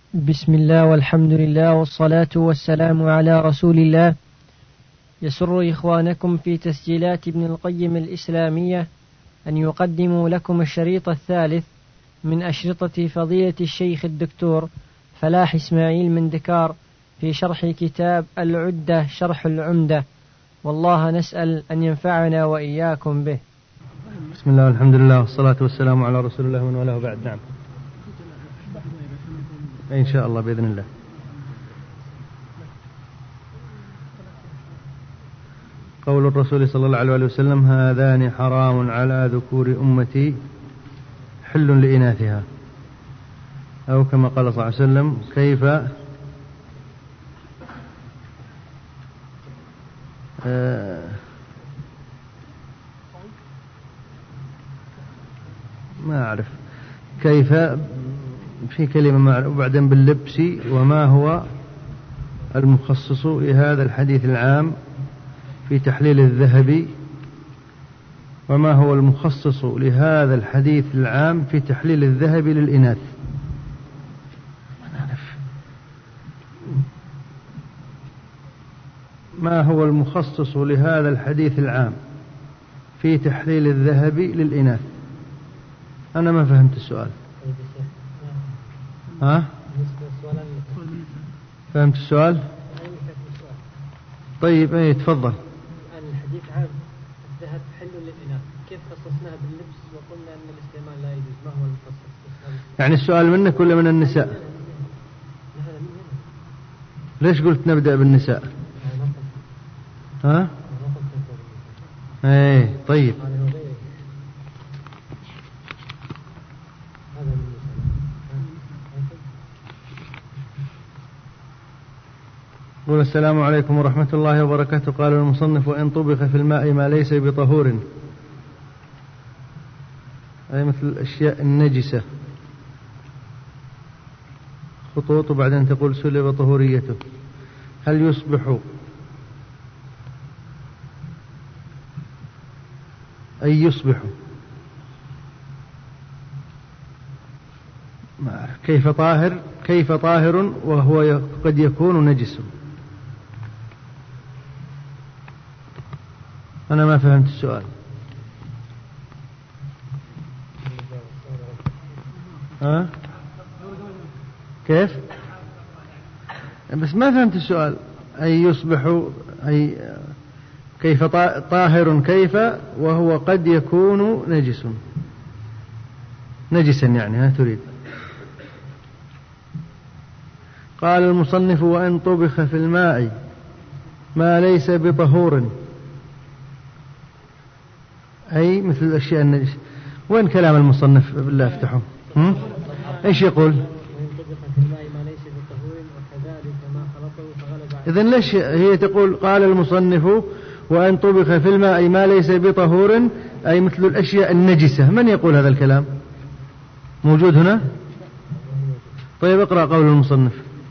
بسم الله والحمد لله والصلاة والسلام على رسول الله. يسر إخوانكم في تسجيلات ابن القيم الإسلامية أن يقدموا لكم الشريط الثالث من أشرطة فضيلة الشيخ الدكتور فلاح إسماعيل مندكار في شرح كتاب العدة شرح العمدة، والله نسأل أن ينفعنا وإياكم به. بسم الله والحمد لله والصلاة والسلام على رسول الله من وله بعد. نعم إن شاء الله بإذن الله. قول الرسول صلى الله عليه وسلم: هذان حرام على ذكور أمتي حل لإناثها، أو كما قال صلى الله عليه وسلم: كيف ما أعرف كيف في كلمة ما أعرف، وبعدين باللبس. وما هو المخصص لهذا الحديث العام في تحليل الذهب؟ وما هو المخصص لهذا الحديث العام في تحليل الذهب للإناث؟ ما هو المخصص لهذا الحديث العام في تحليل الذهب للإناث؟ أنا ما فهمت السؤال. ها؟ فهمت السؤال؟ طيب ايه تفضل. الحديث عام الذهب حل للإناث، كيف خصصناها باللبس وقلنا أن الاستعمال لا يجوز؟ ما هو المخصص؟ يعني السؤال منك ولا من النساء؟ ليش قلت نبدأ بالنساء؟ ها؟ ايه طيب. قول: السلام عليكم ورحمة الله وبركاته. قال المصنف: وإن طبخ في الماء ما ليس بطهور، أي مثل الأشياء النجسة، خطوط وبعدين تقول سلب طهوريته، هل يصبح أي يصبح ما أعرف كيف طاهر وهو قد يكون نجس؟ أنا ما فهمت السؤال. ها؟ كيف؟ بس ما فهمت السؤال. أي يصبح أي كيف طاهر كيف وهو قد يكون نجسا يعني ها تريد. قال المصنف: وإن طبخ في الماء ما ليس بطهور، أي مثل الأشياء النجسة. وين كلام المصنف بالله افتحه؟ إيش يقول؟ إذن ليش هي تقول قال المصنف: وأن طبخ في الماء ما ليس بطهور، أي مثل الأشياء النجسة؟ من يقول هذا الكلام؟ موجود هنا؟ طيب اقرأ قول المصنف.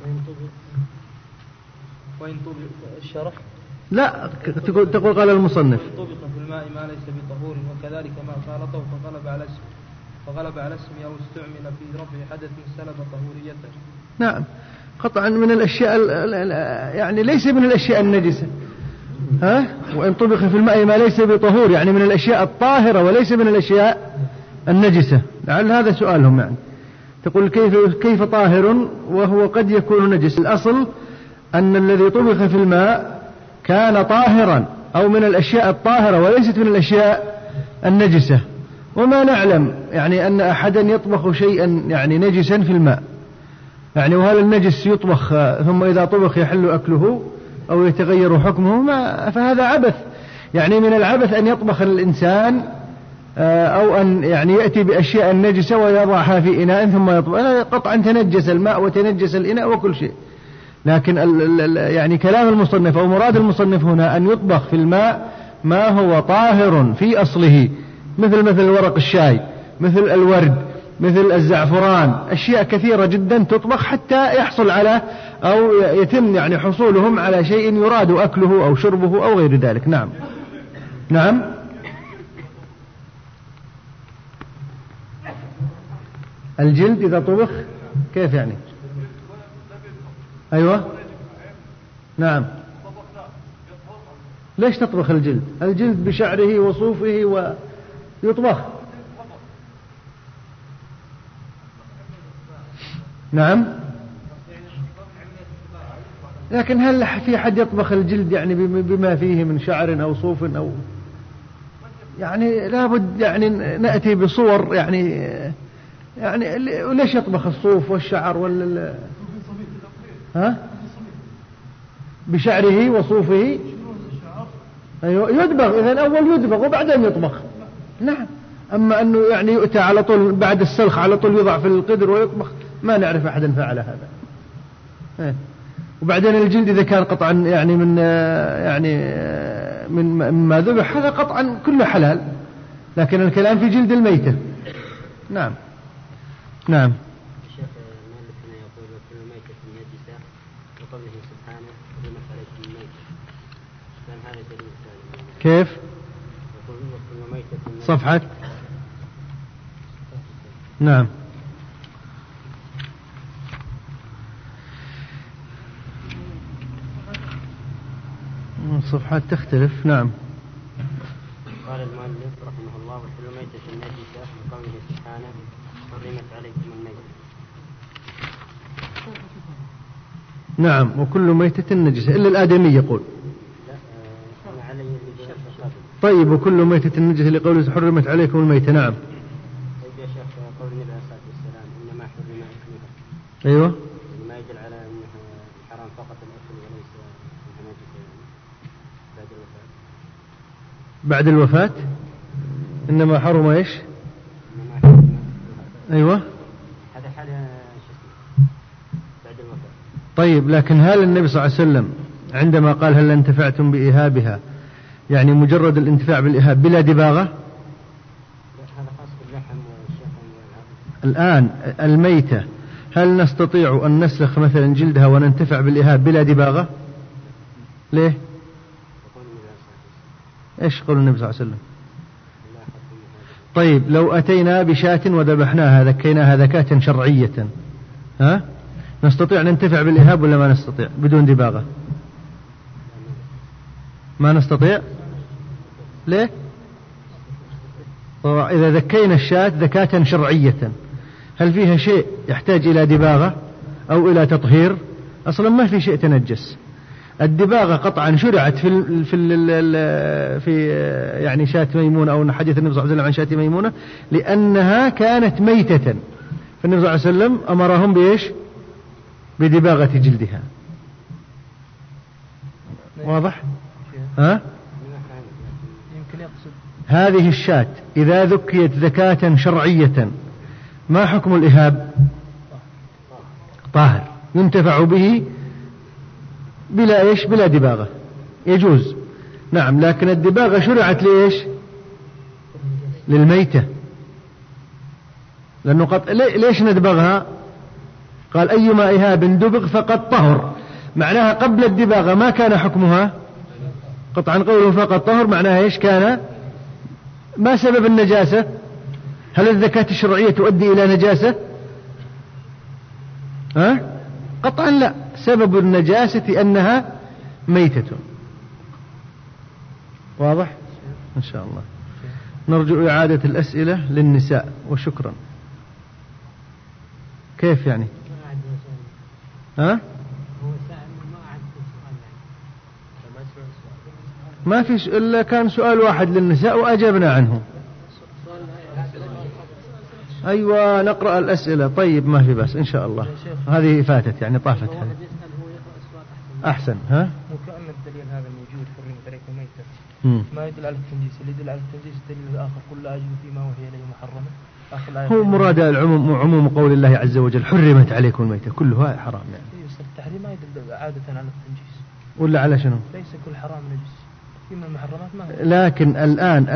وإن طبخ الشرح لا تقول قال المصنف: طبخ في الماء ما ليس بطهور وكذلك ما خالطه فغلب على اسم أو استعمل في رفع حدث سلب طهوريته. نعم قطعا من الأشياء يعني ليس من الأشياء النجسة. ها؟ وإن طبخ في الماء ما ليس بطهور يعني من الأشياء الطاهرة وليس من الأشياء النجسة. لعل هذا سؤالهم يعني. تقول كيف طاهر وهو قد يكون نجس؟ الأصل أن الذي طبخ في الماء كان طاهرا أو من الأشياء الطاهرة وليست من الأشياء النجسة. وما نعلم يعني أن أحدا يطبخ شيئا يعني نجسا في الماء يعني. وهل النجس يطبخ ثم إذا طبخ يحل أكله أو يتغير حكمه؟ فهذا عبث يعني. من العبث أن يطبخ الإنسان أو أن يعني يأتي بأشياء نجسة ويضعها في إناء ثم يطبخ. قطعا تنجس الماء وتنجس الإناء وكل شيء. لكن يعني كلام المصنف أو مراد المصنف هنا أن يطبخ في الماء ما هو طاهر في أصله، مثل ورق الشاي، مثل الورد، مثل الزعفران، أشياء كثيرة جدا تطبخ حتى يحصل على أو يتم يعني حصولهم على شيء يراد أكله أو شربه أو غير ذلك. نعم نعم. الجلد إذا طبخ كيف يعني؟ أيوة نعم. ليش تطبخ الجلد؟ الجلد بشعره وصوفه ويطبخ. نعم. لكن هل في حد يطبخ الجلد يعني بما فيه من شعر أو صوف أو يعني لابد يعني نأتي بصور يعني وليش يطبخ الصوف والشعر ها بشعره وصوفه؟ أيوة يدبغ. إذا الأول يدبغ وبعدين يطبخ. نعم. أما أنه يعني يؤتى على طول بعد السلخ على طول يضع في القدر ويطبخ، ما نعرف أحدا فعل هذا. وبعدين الجلد إذا كان قطعا يعني من ما ذبح هذا قطعا كله حلال، لكن الكلام في جلد الميتة. نعم. نعم. الشيخ مالك هنا يقول وكل ميتة نجسة وقوله سبحانه حرمت عليكم الميتة، كان هذا دليل ثاني. كيف؟ يقول وكل ميتة صفحة. نعم. الصفحات تختلف. نعم. قال المؤلف رحمه الله وكل ميتة نجسة وقوله سبحانه حرمت عليكم الميتة. نعم. وكل ميتة نجسة إلا الآدمي يقول. لا علي اللي طيب وكل ميتة نجسة لقوله حرمت عليكم الميتة. نعم. طيب يا شيخ قول النبي عليه الصلاة والسلام إنما حرم أكلها. أيوة. ما يدل على أنه حرام فقط الأكل وليس نجسة بعد الوفاة. بعد الوفاة إنما حرم إيش؟ إنما حرم. أيوة. هذا حال بعد الوفاة. طيب لكن هل النبي صلى الله عليه وسلم عندما قال هل انتفعتم بإهابها يعني مجرد الانتفاع بالإهاب بلا دباغة؟ هذا خاص باللحم والشحم والعظم. الآن الميتة هل نستطيع أن نسلخ مثلا جلدها وننتفع بالإهاب بلا دباغة؟ ليه؟ إيش قول النبي صلى الله عليه وسلم؟ طيب لو أتينا بشاة وذبحناها ذكيناها ذكاة شرعية، ها؟ نستطيع ننتفع بالإهاب ولا ما نستطيع بدون دباغة؟ ما نستطيع. ليه؟ طبعا إذا ذكينا الشاة ذكاة شرعية هل فيها شيء يحتاج إلى دباغة أو إلى تطهير؟ أصلا ما في شيء تنجس. الدباغة قطعا شرعت في يعني شاة ميمونة أو حديث النبي صلى الله عليه وسلم عن شاة ميمونة لأنها كانت ميتة، فالنبي صلى الله عليه وسلم أمرهم بإيش؟ بدباغة جلدها. واضح؟ ها؟ يمكن يقصد هذه الشاة إذا ذكيت ذكاة شرعية ما حكم الإهاب؟ طاهر ينتفع به بلا إيش؟ بلا دباغة يجوز. نعم. لكن الدباغة شرعت لإيش؟ للميتة، لأنه ليش ندبغها؟ قال أيما إهاب دبغ فقد طهر، معناها قبل الدباغة ما كان حكمها قطعا. قوله فقد طهر معناها إيش؟ كان ما سبب النجاسة؟ هل الذكاة الشرعية تؤدي إلى نجاسة؟ ها؟ قطعا لا. سبب النجاسة أنها ميتة. واضح؟ إن شاء الله. نرجو إعادة الأسئلة للنساء وشكرا. كيف يعني؟ ها؟ ما فيش إلا كان سؤال واحد للنساء وأجبنا عنه. أيوة نقرأ الأسئلة. طيب ما في بس إن شاء الله. هذه فاتت يعني طافت هذه. أحسن. ها؟ وكأن الدليل هذا الموجود حرمت عليكم ميتة ما يدل على التنجيس، اللي يدل على التنجيس الدليل الآخر كل أجل فيما وهي إليه محرمة. هو مراد العموم عموم قول الله عز وجل حرمت عليكم الميتة كلها حرام يعني. التحريم ما يدل عادة على التنجيس ولا على شنو؟ ليس كل حرام نجس، في من المحرمات ما. لكن الآن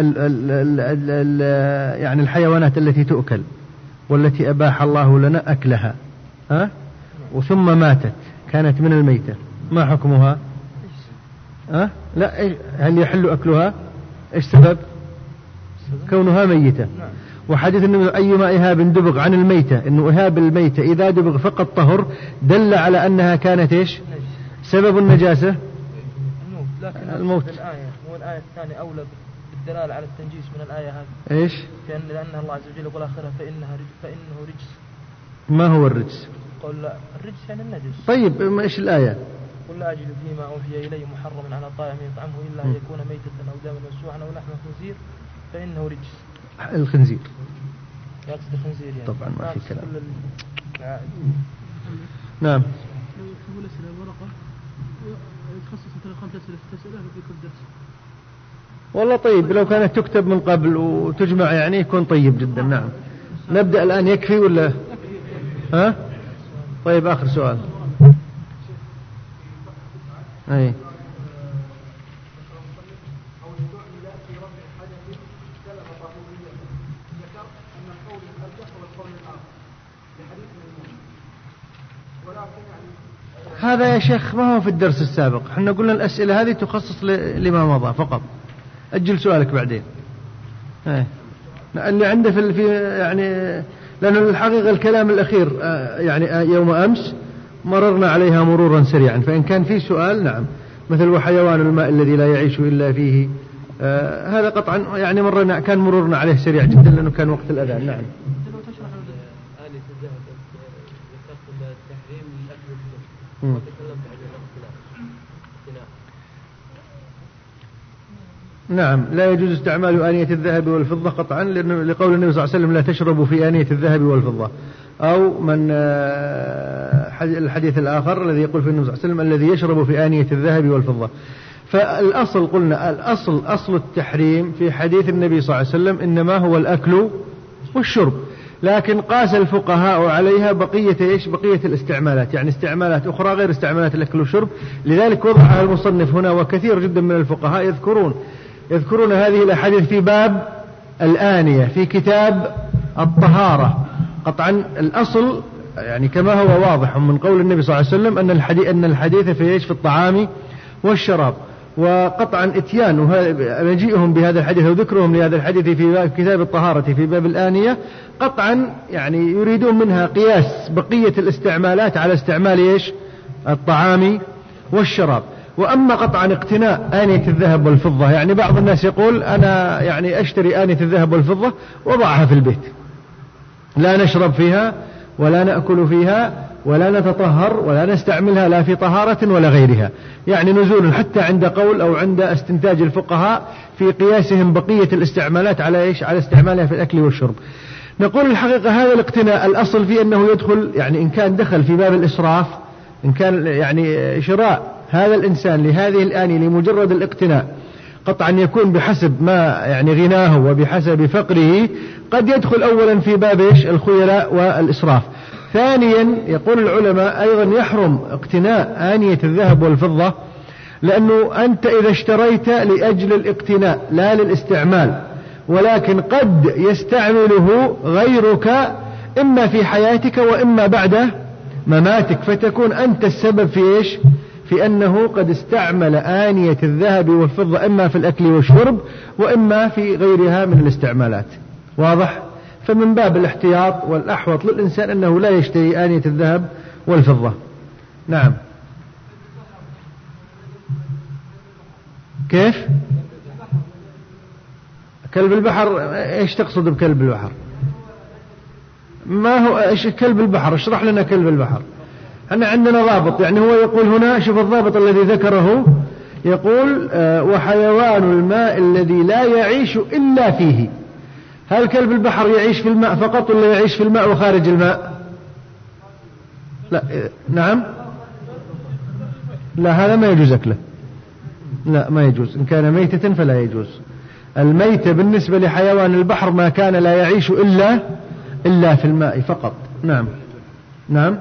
يعني الحيوانات التي تؤكل والتي أباح الله لنا أكلها ها؟ وثم ماتت كانت من الميتة ما حكمها؟ ها؟ لا. هل يحل أكلها؟ إيش سبب؟ كونها ميتة. وحديث أنه أيما إهاب دبغ عن الميتة، أنه إهاب الميتة إذا دبغ فقط طهر، دل على أنها كانت إيش سبب النجاسة؟ الموت. الآية الثانية أولى بالدلالة على التنجيس من الآية هذه. إيش؟ لأن الله عز وجل يقول آخرها فإنه رجس. ما هو الرجس؟ قل لا الرجس يعني النجس. طيب ما إيش الآية؟ قل لا أجد فيما أوحي إلي محرم على طاعم يطعمه إلا أن يكون ميتة أو دما مسفوحا أو لحم خنزير فإنه رجس. الخنزير. يقصد الخنزير يعني. طبعا ما في كلام. نعم. والله طيب لو كانت تكتب من قبل وتجمع يعني يكون طيب جدا. نعم. نبدأ الآن يكفي ولا ها؟ طيب آخر سؤال. أي. هذا يا شيخ ما هو في الدرس السابق، احنا قلنا الأسئلة هذه تخصص لما مضى فقط. أجل سؤالك بعدين. اللي عنده في يعني، لأن الحقيقة الكلام الأخير يعني يوم أمس مررنا عليها مرورا سريعا، فإن كان في سؤال نعم، مثل وحيوان الماء الذي لا يعيش إلا فيه، هذا قطعا يعني مرنا كان مرورنا عليه سريع جدا لأنه كان وقت الأذان. نعم. نعم لا يجوز استعمال آنية الذهب والفضة قطعا، لقول النبي صلى الله عليه وسلم لا تشربوا في آنية الذهب والفضة، أو من الحديث الآخر الذي يقول في النبي صلى الله عليه وسلم الذي يشرب في آنية الذهب والفضة. فالأصل قلنا أصل التحريم في حديث النبي صلى الله عليه وسلم إنما هو الأكل والشرب، لكن قاس الفقهاء عليها بقية الاستعمالات، يعني استعمالات أخرى غير استعمالات الأكل والشرب. لذلك وضعها المصنف هنا، وكثير جدا من الفقهاء يذكرون هذه الأحاديث في باب الآنية في كتاب الطهارة. قطعا الأصل يعني كما هو واضح من قول النبي صلى الله عليه وسلم أن الحديث في الطعام والشراب، وقطعا اتيان مجيئهم بهذا الحديث وذكرهم لهذا الحديث في كتاب الطهارة في باب الآنية قطعا يعني يريدون منها قياس بقية الاستعمالات على استعمال الطعام والشراب. وأما قطعا اقتناء آنية الذهب والفضة، يعني بعض الناس يقول أنا يعني أشتري آنية الذهب والفضة وضعها في البيت، لا نشرب فيها ولا نأكل فيها ولا نتطهر ولا نستعملها لا في طهارة ولا غيرها، يعني نزول حتى عند قول أو عند استنتاج الفقهاء في قياسهم بقية الاستعمالات على على استعمالها في الأكل والشرب. نقول الحقيقة هذا الاقتناء الأصل فيه أنه يدخل، يعني إن كان دخل في باب الإسراف، إن كان يعني شراء هذا الإنسان لهذه الآنية لمجرد الاقتناء قطعا يكون بحسب ما يعني غناه وبحسب فقره، قد يدخل أولا في باب الخيلاء والإسراف. ثانيا يقول العلماء أيضا يحرم اقتناء آنية الذهب والفضة، لأنه أنت إذا اشتريت لأجل الاقتناء لا للاستعمال، ولكن قد يستعمله غيرك إما في حياتك وإما بعد مماتك، فتكون أنت السبب في أنه قد استعمل آنية الذهب والفضة إما في الأكل والشرب وإما في غيرها من الاستعمالات. واضح؟ فمن باب الاحتياط والأحوط للإنسان أنه لا يشتري آنية الذهب والفضة. نعم. كيف؟ كلب البحر ايش تقصد بكلب البحر؟ ما هو ايش كلب البحر؟ اشرح لنا كلب البحر. احنا عندنا ضابط، يعني هو يقول هنا شوف الضابط الذي ذكره، يقول وحيوان الماء الذي لا يعيش إلا فيه. هل كلب البحر يعيش في الماء فقط ولا يعيش في الماء وخارج الماء؟ لا. نعم. لا هذا ما يجوز أكله، لا ما يجوز، إن كان ميتة فلا يجوز. الميتة بالنسبة لحيوان البحر ما كان لا يعيش إلا في الماء فقط. نعم. نعم.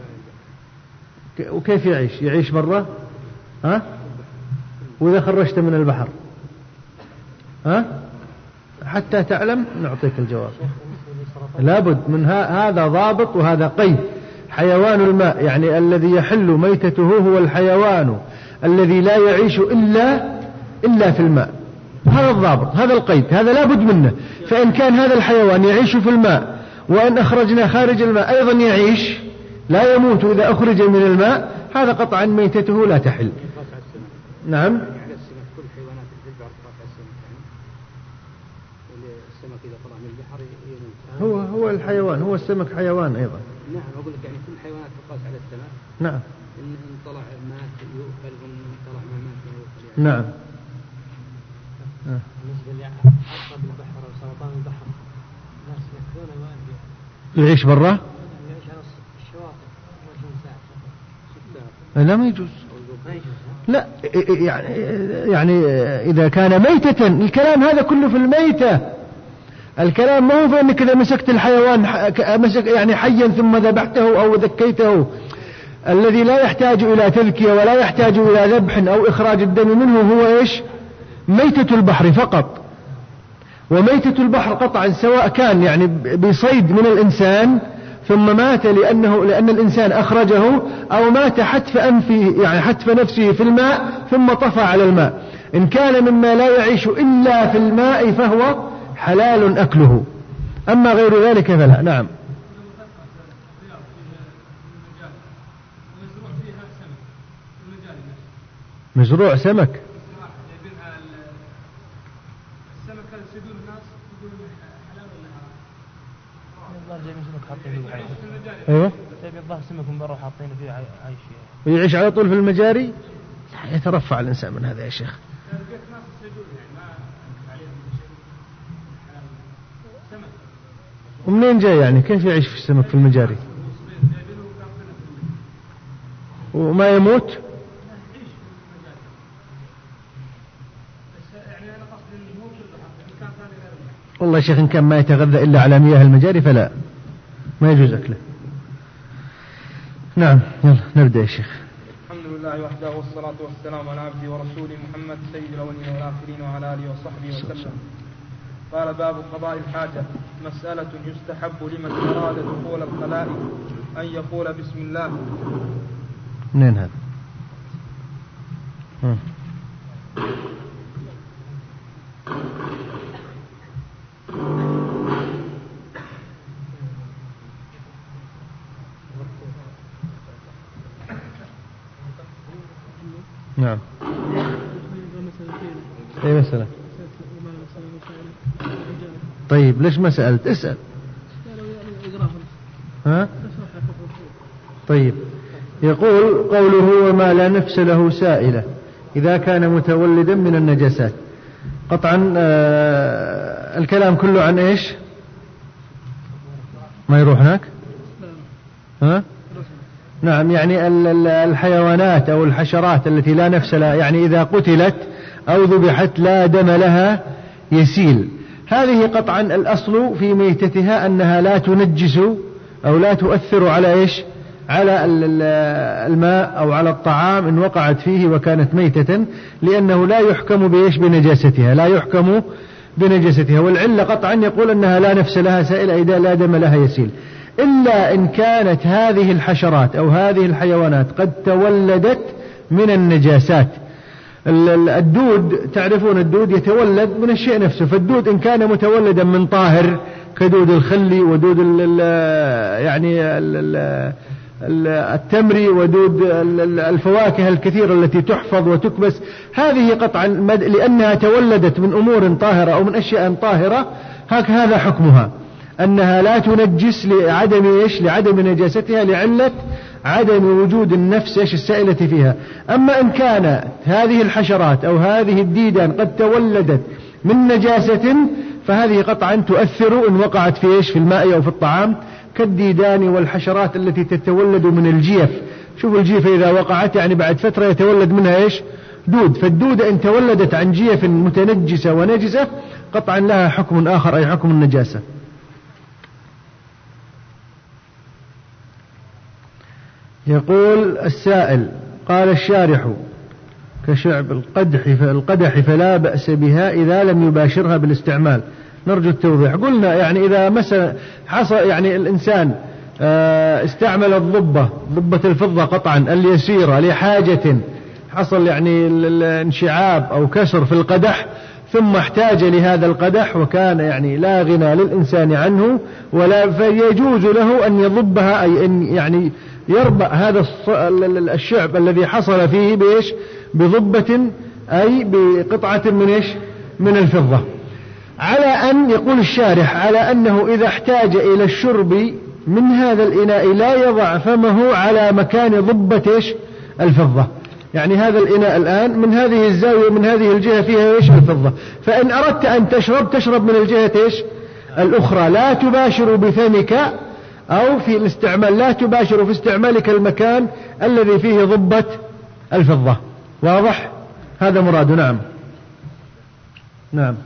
وكيف يعيش برا؟ ها؟ وإذا خرجت من البحر ها؟ حتى تعلم نعطيك الجواب. لابد من هذا ضابط وهذا قيد. حيوان الماء يعني الذي يحل ميتته هو الحيوان الذي لا يعيش إلا في الماء، هذا الضابط، هذا القيد، هذا لا بد منه. فإن كان هذا الحيوان يعيش في الماء وأن أخرجنا خارج الماء أيضا يعيش لا يموت إذا أخرج من الماء، هذا قطعا ميتته لا تحل. نعم. هو الحيوان، هو السمك حيوان أيضا. نعم أقول لك يعني كل الحيوانات تقاس على السمك. نعم. إن طلع مات يؤكل وإن طلع ما مات ما يؤكل. نعم. بالنسبة لعقرب البحر أو سرطان البحر الناس يأكلون الماء. يعيش برا؟ يعيش على الشواطئ 24 ساعة. لا ما يجوز. لا يعني إذا كان ميتة، الكلام هذا كله في الميتة. الكلام ما هو في أنك إذا مسكت الحيوان يعني حيا ثم ذبحته أو ذكيته، الذي لا يحتاج إلى تذكية ولا يحتاج إلى ذبح أو إخراج الدم منه هو إيش؟ ميتة البحر فقط. وميتة البحر قطعا سواء كان يعني بصيد من الإنسان ثم مات لأن الإنسان أخرجه، أو مات حتف أنفه يعني حتف نفسه في الماء ثم طفى على الماء، إن كان مما لا يعيش إلا في الماء فهو حلال أكله، أما غير ذلك فلا. نعم. مزروع سمك. ايوه الظاهر سمك من برا حاطينه فيه عايش ويعيش على طول في المجاري. يترفع الإنسان من هذا يا شيخ. ومنين جاي يعني كيف يعيش في السمك في المجاري وما يموت؟ والله يا شيخ إن كان ما يتغذى إلا على مياه المجاري فلا، ما يجوز أكله. نعم يلا نبدأ يا شيخ. الحمد لله وحده والصلاة والسلام على عبده ورسوله محمد سيد الأولين والآخرين وعلى آله وصحبه وسلم. قال باب قضاء الحاجة. مسألة يستحب لمن أراد دخول الخلاء أن يقول بسم الله. منين هذا؟ نعم. اي مسألة. طيب ليش ما سألت؟ اسأل. ها؟ طيب يقول قوله وما لا نفس له سائلة إذا كان متولدا من النجاسات. قطعا الكلام كله عن إيش؟ ما يروح هناك؟ ها؟ نعم يعني الحيوانات أو الحشرات التي لا نفس لها، يعني إذا قتلت أو ذبحت لا دم لها يسيل، هذه قطعا الأصل في ميتتها أنها لا تنجس أو لا تؤثر على إيش؟ على الماء أو على الطعام إن وقعت فيه وكانت ميتة، لأنه لا يحكم بإيش؟ بنجاستها، لا يحكم بنجاستها. والعلة قطعا يقول أنها لا نفس لها سائلة إذا لا دم لها يسيل، إلا إن كانت هذه الحشرات أو هذه الحيوانات قد تولدت من النجاسات. الدود تعرفون الدود يتولد من الشيء نفسه، فالدود إن كان متولدا من طاهر كدود الخل ودود يعني التمر ودود الفواكه الكثيرة التي تحفظ وتكبس، هذه قطعا لأنها تولدت من أمور طاهرة أو من أشياء طاهرة هذا حكمها أنها لا تنجس لعدم إيش؟ لعدم نجاستها، لعلة عدم وجود النفس إيش؟ السائلة فيها. أما إن كانت هذه الحشرات أو هذه الديدان قد تولدت من نجاسة فهذه قطعا تؤثر إن وقعت في إيش؟ في الماء أو في الطعام، كالديدان والحشرات التي تتولد من الجيف. شوفوا الجيفة إذا وقعت يعني بعد فترة يتولد منها إيش؟ دود، فالدودة إن تولدت عن جيف متنجسة ونجسة قطعا لها حكم آخر أي حكم النجاسة. يقول السائل قال الشارح كشعب القدح فلا بأس بها إذا لم يباشرها بالاستعمال. نرجو التوضيح. قلنا يعني إذا مثلا حصل يعني الإنسان استعمل ضبة الفضة قطعا اليسيرة لحاجة، حصل يعني انشعاب أو كسر في القدح ثم احتاج لهذا القدح وكان يعني لا غنى للإنسان عنه ولا فيجوز له أن يضبها، أي أن يعني يربع هذا الشعب الذي حصل فيه بإيش؟ بضبة، أي بقطعة من إيش؟ من الفضة، على أن يقول الشارح على أنه إذا احتاج إلى الشرب من هذا الإناء لا يضع فمه على مكان ضبة إيش؟ الفضة. يعني هذا الإناء الآن من هذه الزاوية من هذه الجهة فيها إيش؟ الفضة، فإن أردت أن تشرب من الجهة إيش؟ الأخرى، لا تباشر بفمك أو في الاستعمال، لا تباشر في استعمالك المكان الذي فيه ضبة الفضة. واضح؟ هذا مراد. نعم نعم.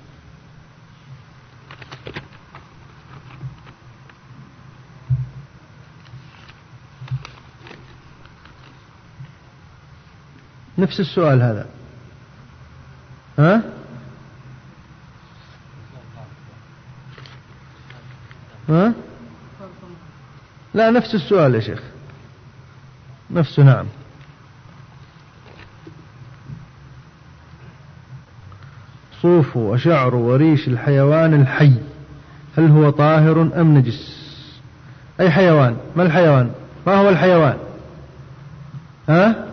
نفس السؤال هذا. ها؟ ها؟ لا نفس السؤال يا شيخ، نفسه. نعم. صوف وشعر وريش الحيوان الحي هل هو طاهر أم نجس؟ أي حيوان؟ ما الحيوان؟ ما هو الحيوان؟ ها؟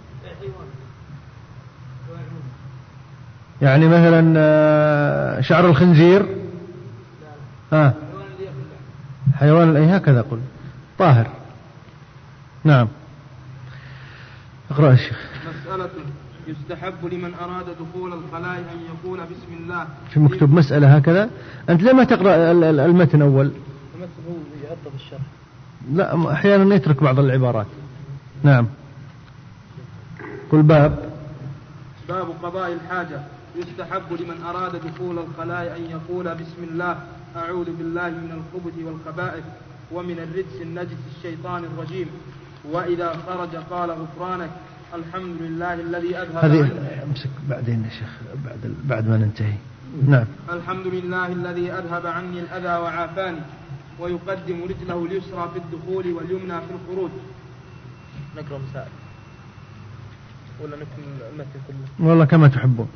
يعني مثلا شعر الخنزير، ها؟ حيوان أي هكذا قل طاهر. نعم. اقرأ الشيخ. مسألة يستحب لمن أراد دخول الخلاء أن يقول بسم الله. في مكتوب مسألة هكذا. أنت لما تقرأ المتن أول؟ المتن هو يعطى بالشرح. لا أحيانا يترك بعض العبارات. نعم. قل باب قضاء الحاجة. يستحب لمن أراد دخول الخلاء أن يقول بسم الله أعوذ بالله من الخبث والخبائث ومن الرجس النجس الشيطان الرجيم، وإذا خرج قال غفرانك الحمد لله الذي أذهب هذه امسك بعدين يا شيخ بعد ما ننتهي. نعم. الحمد لله الذي أذهب عني الأذى وعافاني، ويقدم رجله اليسرى في الدخول واليمنى في الخروج. نقرأ مسائل ولا نكمل المتن كله؟ والله كما تحبون.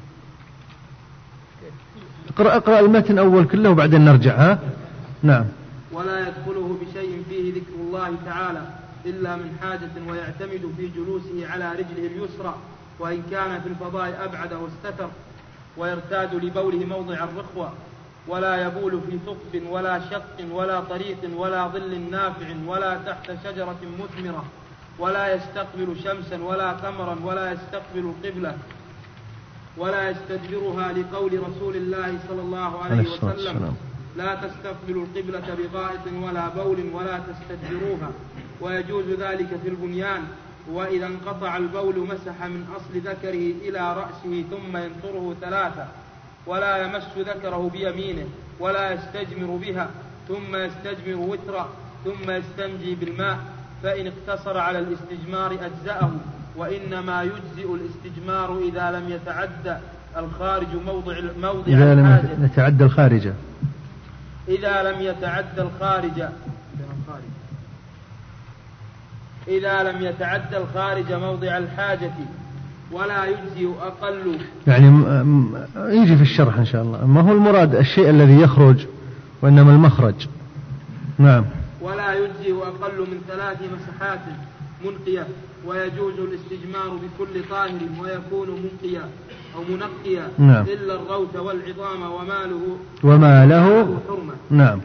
اقرأ المتن أول كله وبعدين نرجع. ها؟ نعم. ولا يدخله بشيء فيه ذكر الله تعالى إلا من حاجة، ويعتمد في جلوسه على رجله اليسرى، وإن كان في الفضاء أبعد واستتر، ويرتاد لبوله موضع الرخوة، ولا يبول في ثقب ولا شق ولا طريق ولا ظل نافع ولا تحت شجرة مثمرة، ولا يستقبل شمسا ولا قمرا، ولا يستقبل القبلة ولا يستدبرها، لقول رسول الله صلى الله عليه وسلم لا تستقبلوا القبلة بغائط ولا بول ولا تستدبروها. ويجوز ذلك في البنيان، وإذا انقطع البول مسح من أصل ذكره إلى رأسه ثم ينطره 3، ولا يمس ذكره بيمينه، ولا يستجمر بها، ثم يستجمر وترا، ثم يستنجي بالماء، فإن اقتصر على الاستجمار أجزأه، وإنما يجزئ الاستجمار إذا لم يتعدى الخارج موضع إذا لم يتعدى الخارج إذا لم يتعدى الخارج موضع الحاجة، ولا يجزئ أقل. يعني يجي في الشرح إن شاء الله. ما هو المراد الشيء الذي يخرج، وإنما المخرج. نعم. ولا يجزئ أقل من 3 مسحات منقية، ويجوز الاستجمار بكل طاهر ويكون منقيا أو منقيا. نعم. إلا الروث والعظام وما له حرمة. نعم.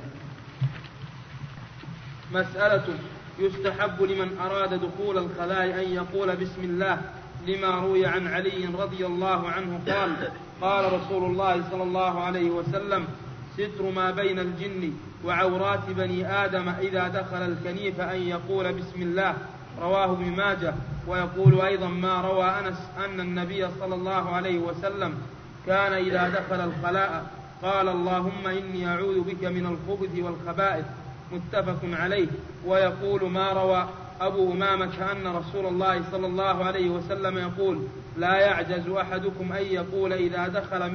مسألة يستحب لمن أراد دخول الخلاء أن يقول بسم الله، لما روي عن علي رضي الله عنه قال رسول الله صلى الله عليه وسلم ستر ما بين الجن وعورات بني آدم إذا دخل الكنيف أن يقول بسم الله، رواه ابن ماجه. ويقول أيضا ما روى أنس أن النبي صلى الله عليه وسلم كان إذا دخل الخلاء قال اللهم إني أعوذ بك من الخبث والخبائث، متفق عليه. ويقول ما روى أبو أمامة أن رسول الله صلى الله عليه وسلم يقول لا يعجز أحدكم أن يقول إذا دخل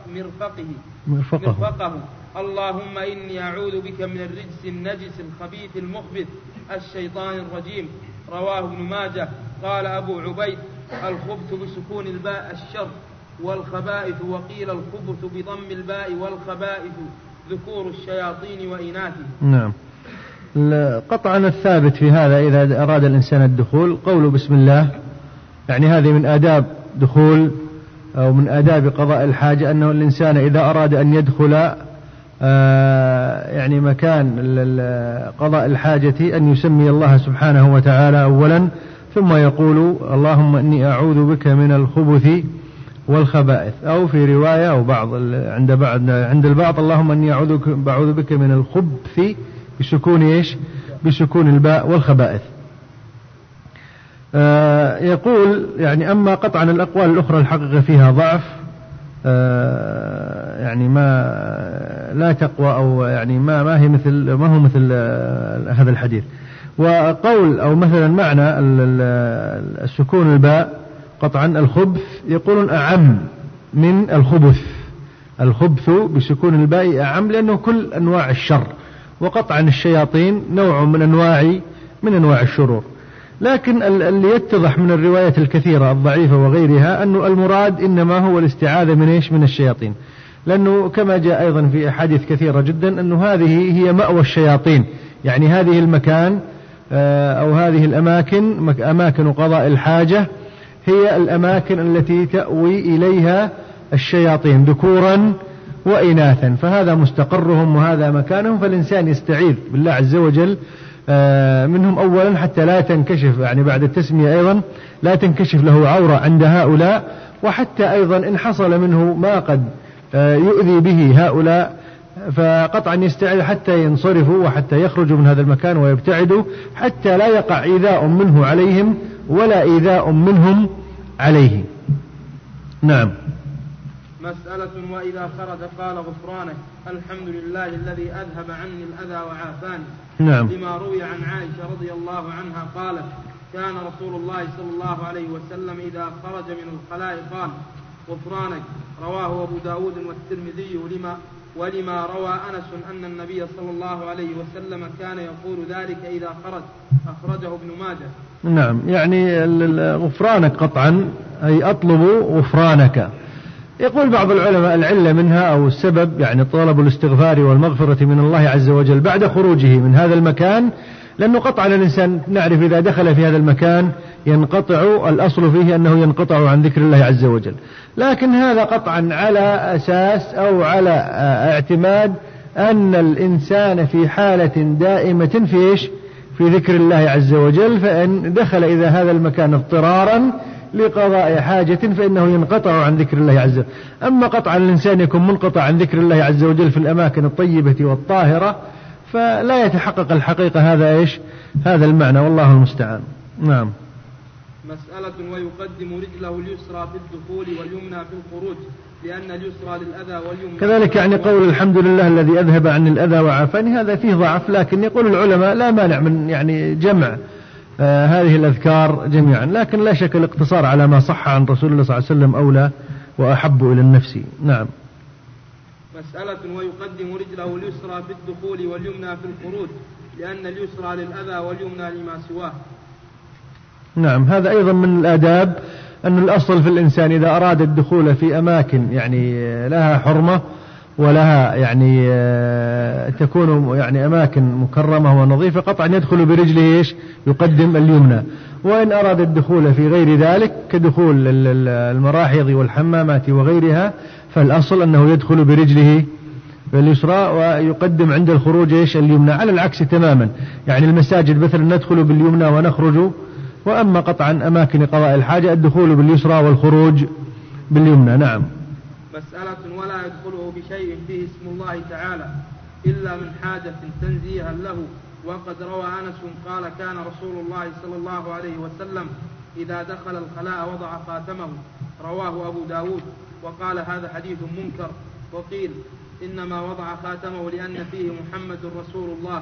مرفقه اللهم إني أعوذ بك من الرجس النجس الخبيث المخبث الشيطان الرجيم، رواه ابن ماجه. قال أبو عبيد الخبث بسكون الباء الشر، والخبائث، وقيل الخبث بضم الباء، والخبائث ذكور الشياطين وإناثهم. نعم. قطعا الثابت في هذا إذا أراد الإنسان الدخول قوله بسم الله، يعني هذه من آداب دخول أو من آداب قضاء الحاجة، أنه الإنسان إذا أراد أن يدخل يعني مكان قضاء الحاجة أن يسمي الله سبحانه وتعالى أولا، ثم يقول اللهم إني أعوذ بك من الخبث والخبائث، أو في رواية أو عند البعض اللهم إني أعوذ بك من الخبث بسكون إيش؟ بسكون الباء، والخبائث. يقول يعني أما قطعا الأقوال الأخرى الحقيقة فيها ضعف، يعني ما لا تقوى، أو يعني ما هو مثل هذا الحديث. وقول أو مثلا معنى السكون الباء قطعا الخبث يقولون أعم من الخبث، الخبث بسكون الباء أعم لأنه كل أنواع الشر، وقطعا الشياطين نوع من أنواع الشرور. لكن اللي يتضح من الروايات الكثيرة الضعيفة وغيرها أنه المراد إنما هو الاستعاذة من الشياطين، لأنه كما جاء أيضا في أحاديث كثيرة جدا أنه هذه هي مأوى الشياطين، يعني هذه المكان أو هذه الأماكن أماكن قضاء الحاجة هي الأماكن التي تأوي إليها الشياطين ذكورا وإناثا، فهذا مستقرهم وهذا مكانهم، فالإنسان يستعيذ بالله عز وجل منهم أولا حتى لا تنكشف، يعني بعد التسمية أيضا لا تنكشف له عورة عند هؤلاء، وحتى أيضا إن حصل منه ما قد يؤذي به هؤلاء فقطعا يستعيذ حتى ينصرفوا وحتى يخرجوا من هذا المكان ويبتعدوا، حتى لا يقع إيذاء منه عليهم ولا إيذاء منهم عليه. نعم. مسألة وإذا خرج قال غفرانك الحمد لله الذي أذهب عني الأذى وعافاني. نعم. لما روي عن عائشة رضي الله عنها قالت كان رسول الله صلى الله عليه وسلم إذا خرج من الخلاء قال غفرانك. رواه أبو داود والترمذي. ولما روى أنس أن النبي صلى الله عليه وسلم كان يقول ذلك إذا خرج، أخرجه ابن ماجه. نعم. يعني غفرانك قطعا أي أطلب غفرانك. يقول بعض العلماء العلة منها أو السبب يعني طلب الاستغفار والمغفرة من الله عز وجل بعد خروجه من هذا المكان، لأنه قطعا الإنسان نعرف إذا دخل في هذا المكان ينقطع، الأصل فيه أنه ينقطع عن ذكر الله عز وجل، لكن هذا قطعا على أساس أو على اعتماد أن الإنسان في حالة دائمة في ذكر الله عز وجل، فإن دخل إذا هذا المكان اضطرارا لقضاء حاجة فإنه ينقطع عن ذكر الله عز وجل. أما قطعا الإنسان يكون منقطع عن ذكر الله عز وجل في الأماكن الطيبة والطاهرة فلا يتحقق الحقيقة هذا المعنى، والله المستعان. نعم. مسألة ويقدم رجله اليسرى في الدخول واليمنى في الخروج لأن اليسرى للأذى واليمنى كذلك. يعني قول الحمد لله الذي أذهب عن الأذى وعافاني هذا فيه ضعف، لكن يقول العلماء لا مانع من يعني جمع هذه الأذكار جميعا، لكن لا شك الاقتصار على ما صح عن رسول الله صلى الله عليه وسلم أولى وأحب إلى النفس. نعم. مسألة ويقدم رجله اليسرى في الدخول واليمنى في الخروج لأن اليسرى للأذى واليمنى لما سواه. نعم. هذا أيضا من الآداب أن الأصل في الإنسان إذا أراد الدخول في أماكن يعني لها حرمة ولها يعني تكون يعني أماكن مكرمة ونظيفة قطعا يدخل برجله يقدم اليمنى، وإن أراد الدخول في غير ذلك كدخول المراحيض والحمامات وغيرها فالأصل أنه يدخل برجله اليسرى ويقدم عند الخروج اليمنى، على العكس تماما. يعني المساجد مثلا ندخل باليمنى ونخرج، وأما قطعا أماكن قضاء الحاجة الدخول باليسرى والخروج باليمنى. نعم. مسألة ولا يدخله بشيء فيه اسم الله تعالى إلا من حاجة تنزيها له. وقد روى أنس قال كان رسول الله صلى الله عليه وسلم إذا دخل الخلاء وضع خاتمه. رواه أبو داود وقال هذا حديث منكر. وقيل إنما وضع خاتمه لأن فيه محمد رسول الله،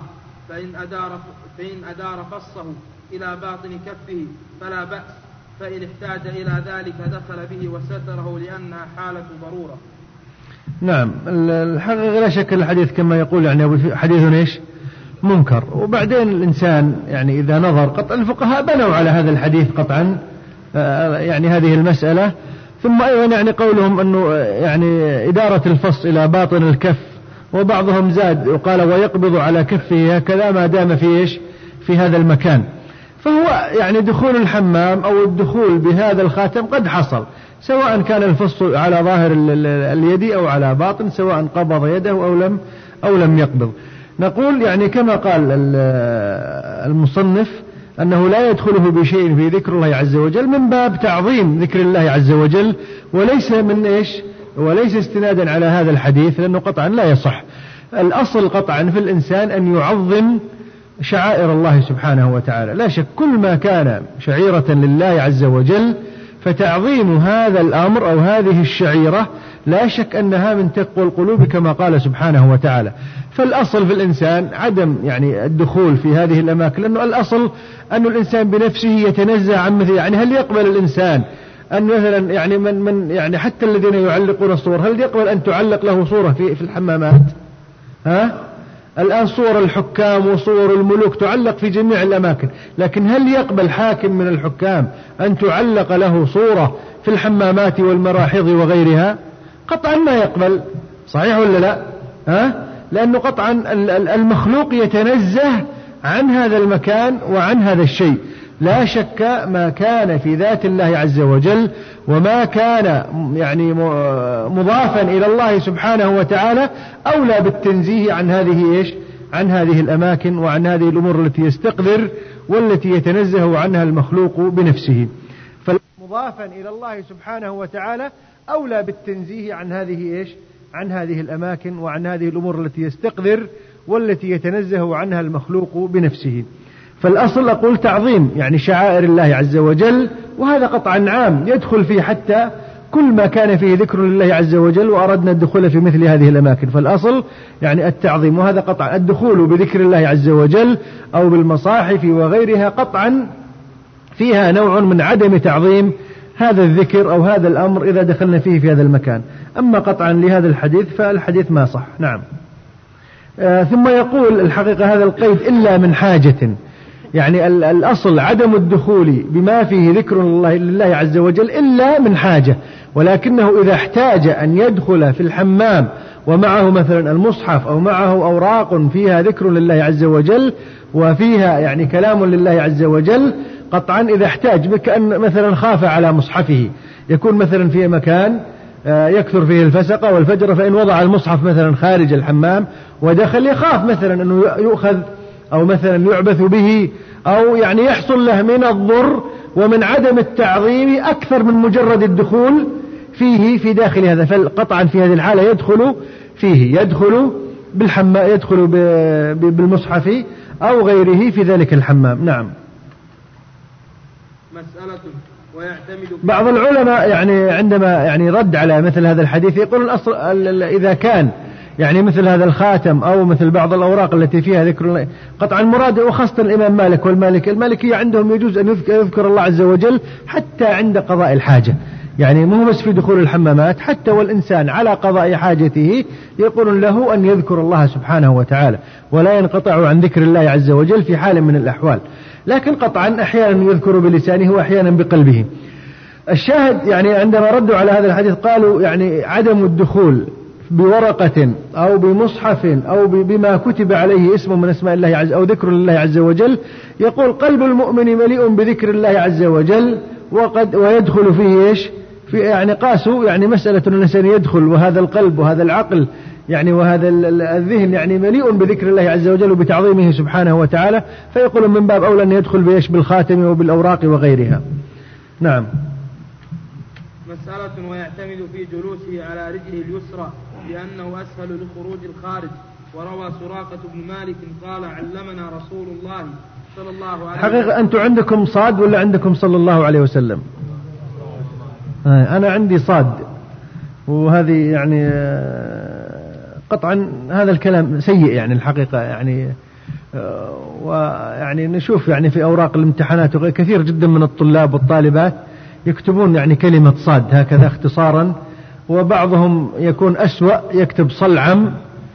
فإن أدار فصه إلى باطن كفه فلا بأس، فإن احتاج إلى ذلك دخل به وستره لأنها حالة ضرورة. نعم. الحقيقة لا شك الحديث كما يقول يعني حديث منكر. وبعدين الإنسان يعني إذا نظر قطعا الفقهاء بنوا على هذا الحديث قطعا يعني هذه المسألة، ثم أيضا يعني قولهم أنه يعني إدارة الفص إلى باطن الكف، وبعضهم زاد وقال ويقبض على كفه هكذا ما دام في إيش في هذا المكان. فهو يعني دخول الحمام أو الدخول بهذا الخاتم قد حصل، سواء كان الفص على ظاهر اليد أو على باطن، سواء قبض يده أو لم يقبض. نقول يعني كما قال المصنف أنه لا يدخله بشيء في ذكر الله عز وجل من باب تعظيم ذكر الله عز وجل، وليس من إيش وليس استنادا على هذا الحديث، لأنه قطعا لا يصح. الأصل قطعا في الإنسان أن يعظم شعائر الله سبحانه وتعالى، لا شك كل ما كان شعيرة لله عز وجل فتعظيم هذا الأمر أو هذه الشعيرة لا شك أنها من تقوى القلوب كما قال سبحانه وتعالى. فالأصل في الإنسان عدم يعني الدخول في هذه الأماكن، لأنه الأصل أن الإنسان بنفسه يتنزه عن مثل، يعني هل يقبل الإنسان أن مثلا يعني من يعني حتى الذين يعلقون الصور، هل يقبل أن تعلق له صورة في الحمامات؟ الآن صور الحكام وصور الملوك تعلق في جميع الأماكن، لكن هل يقبل حاكم من الحكام أن تعلق له صورة في الحمامات والمراحيض وغيرها؟ قطعا ما يقبل، صحيح ولا لا؟ لأنه قطعا المخلوق يتنزه عن هذا المكان وعن هذا الشيء. لا شك ما كان في ذات الله عز وجل وما كان يعني مضافا إلى الله سبحانه وتعالى أولى بالتنزيه عن هذه الأماكن وعن هذه الأمور التي يستقذر والتي يتنزه عنها المخلوق بنفسه. فمضافا إلى الله سبحانه وتعالى أولى بالتنزيه عن هذه الأماكن وعن هذه الأمور التي يستقذر والتي يتنزه عنها المخلوق بنفسه. فالأصل أقول تعظيم يعني شعائر الله عز وجل، وهذا قطعا عام يدخل فيه حتى كل ما كان فيه ذكر لله عز وجل وأردنا الدخول في مثل هذه الأماكن، فالأصل يعني التعظيم، وهذا قطعا الدخول بذكر الله عز وجل أو بالمصاحف وغيرها قطعا فيها نوع من عدم تعظيم هذا الذكر أو هذا الأمر إذا دخلنا فيه في هذا المكان. أما قطعا لهذا الحديث فالحديث ما صح. نعم. ثم يقول الحقيقة هذا القيد إلا من حاجة، يعني الأصل عدم الدخول بما فيه ذكر لله عز وجل إلا من حاجة، ولكنه إذا احتاج أن يدخل في الحمام ومعه مثلا المصحف أو معه أوراق فيها ذكر لله عز وجل وفيها يعني كلام لله عز وجل، قطعا إذا احتاج كأن مثلا خاف على مصحفه، يكون مثلا في مكان يكثر فيه الفسق والفجر، فإن وضع المصحف مثلا خارج الحمام ودخل يخاف مثلا أنه يؤخذ أو مثلا يعبث به أو يعني يحصل له من الضر ومن عدم التعظيم أكثر من مجرد الدخول فيه في داخل هذا. فقطعا في هذه الحالة يدخل بالحمام، يدخل بالمصحف أو غيره في ذلك الحمام. نعم. مسألة ويعتمد بعض العلماء يعني عندما يعني رد على مثل هذا الحديث يقول الأصل إذا كان يعني مثل هذا الخاتم أو مثل بعض الأوراق التي فيها ذكر الله، قطعا مراد وخاصة الإمام مالك المالكية عندهم يجوز أن يذكر الله عز وجل حتى عند قضاء الحاجة، يعني مو بس في دخول الحمامات، حتى والإنسان على قضاء حاجته يقول له أن يذكر الله سبحانه وتعالى ولا ينقطع عن ذكر الله عز وجل في حال من الأحوال، لكن قطعا أحيانا يذكر بلسانه وأحيانا بقلبه. الشاهد يعني عندما ردوا على هذا الحديث قالوا يعني عدم الدخول بورقة أو بمصحف أو بما كتب عليه اسم من اسماء الله عز أو ذكر الله عز وجل، يقول قلب المؤمن مليء بذكر الله عز وجل ويدخل فيه إيش؟ في يعني قاسوا يعني مسألة الإنسان يدخل وهذا القلب وهذا العقل يعني وهذا الذهن يعني مليء بذكر الله عز وجل وبتعظيمه سبحانه وتعالى، فيقول من باب أولى أن يدخل بإيش؟ بالخاتم وبالأوراق وغيرها. نعم. مسألة ويعتمد في جلوسه على رجله اليسرى لأنه أسهل لخروج الخارج. وروى سراقة بن مالك قال علمنا رسول الله صلى الله عليه وسلم. حقيقة أنتم عندكم صاد ولا عندكم صلى الله عليه وسلم؟ أنا عندي صاد، وهذه يعني قطعا هذا الكلام سيء يعني الحقيقة يعني، ويعني نشوف يعني في أوراق الامتحانات كثير جدا من الطلاب والطالبات يكتبون يعني كلمة صاد هكذا اختصارا، وبعضهم يكون أسوأ يكتب صلعم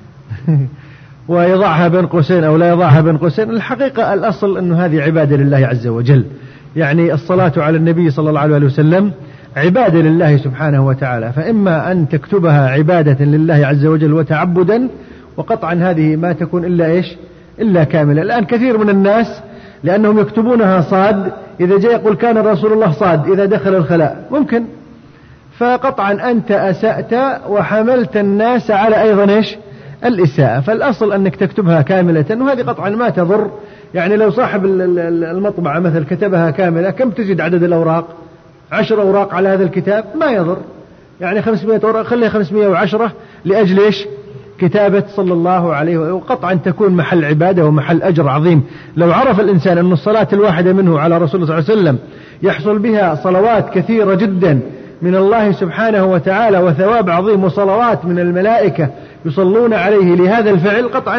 ويضعها بين قوسين أو لا يضعها بين قوسين. الحقيقة الأصل أنه هذه عبادة لله عز وجل، يعني الصلاة على النبي صلى الله عليه وسلم عبادة لله سبحانه وتعالى، فإما أن تكتبها عبادة لله عز وجل وتعبدا، وقطعا هذه ما تكون إلا كاملة. الآن كثير من الناس لأنهم يكتبونها صاد، إذا جاء يقول كان رسول الله صاد إذا دخل الخلاء ممكن، فقطعا أنت أسأت وحملت الناس على أيضا الإساءة. فالأصل أنك تكتبها كاملة، وهذه قطعا ما تضر. يعني لو صاحب المطبعة مثل كتبها كاملة، كم تجد عدد الأوراق؟ 10 أوراق على هذا الكتاب ما يضر، يعني 500 أوراق خليها 510 لأجل كتابة صلى الله عليه وسلم، وقطعا تكون محل عبادة ومحل أجر عظيم. لو عرف الإنسان أن الصلاة الواحدة منه على رسول الله صلى الله عليه وسلم يحصل بها صلوات كثيرة جدا من الله سبحانه وتعالى وثواب عظيم، وصلوات من الملائكة يصلون عليه لهذا الفعل، قطعا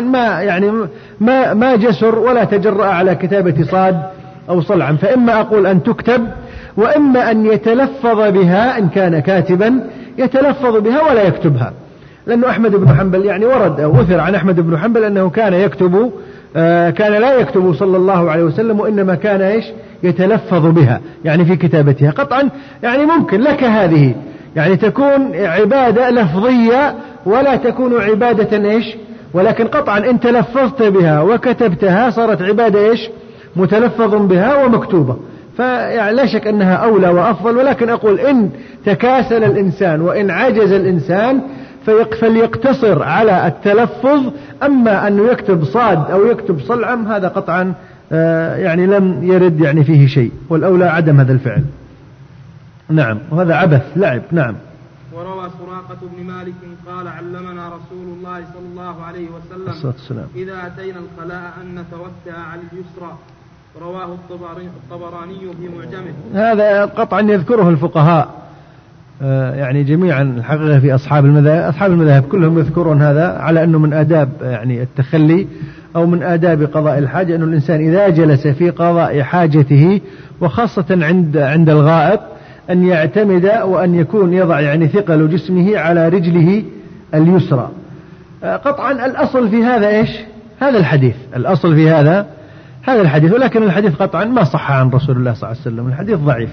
ما جسر ولا تجرأ على كتابة صاد أو صلعا. فإما أقول أن تكتب، وإما أن يتلفظ بها إن كان كاتبا، يتلفظ بها ولا يكتبها. لأنه أحمد بن حنبل يعني ورد أو أثر عن أحمد بن حنبل أنه كان لا يكتب صلى الله عليه وسلم، وإنما كان يتلفظ بها يعني في كتابتها. قطعا يعني ممكن لك هذه يعني تكون عبادة لفظية ولا تكون عبادة ولكن قطعا إن تلفظت بها وكتبتها صارت عبادة متلفظ بها ومكتوبة. فيعني لا شك أنها أولى وأفضل، ولكن أقول إن تكاسل الإنسان وإن عجز الإنسان فليقتصر على التلفظ. أما أنه يكتب صاد أو يكتب صلعم هذا قطعا يعني لم يرد يعني فيه شيء، والأولى عدم هذا الفعل. نعم، وهذا عبث لعب. نعم. وروى سراقة بن مالك قال علمنا رسول الله صلى الله عليه وسلم إذا أتينا الخلاء أن نتوكأ على اليسرى. رواه الطبراني في معجمه. هذا قطعا يذكره الفقهاء يعني جميعا الحقيقة في أصحاب المذاهب كلهم يذكرون هذا على أنه من آداب يعني التخلي أو من آداب قضاء الحاجة، أنه الإنسان إذا جلس في قضاء حاجته وخاصة عند الغائط أن يعتمد وأن يكون يضع يعني ثقل جسمه على رجله اليسرى. قطعا الأصل في هذا هذا الحديث، الأصل في هذا الحديث، ولكن الحديث قطعا ما صح عن رسول الله صلى الله عليه وسلم، الحديث ضعيف.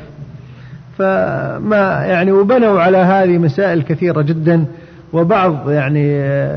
فما يعني وبنوا على هذه مسائل كثيرة جدا، وبعض يعني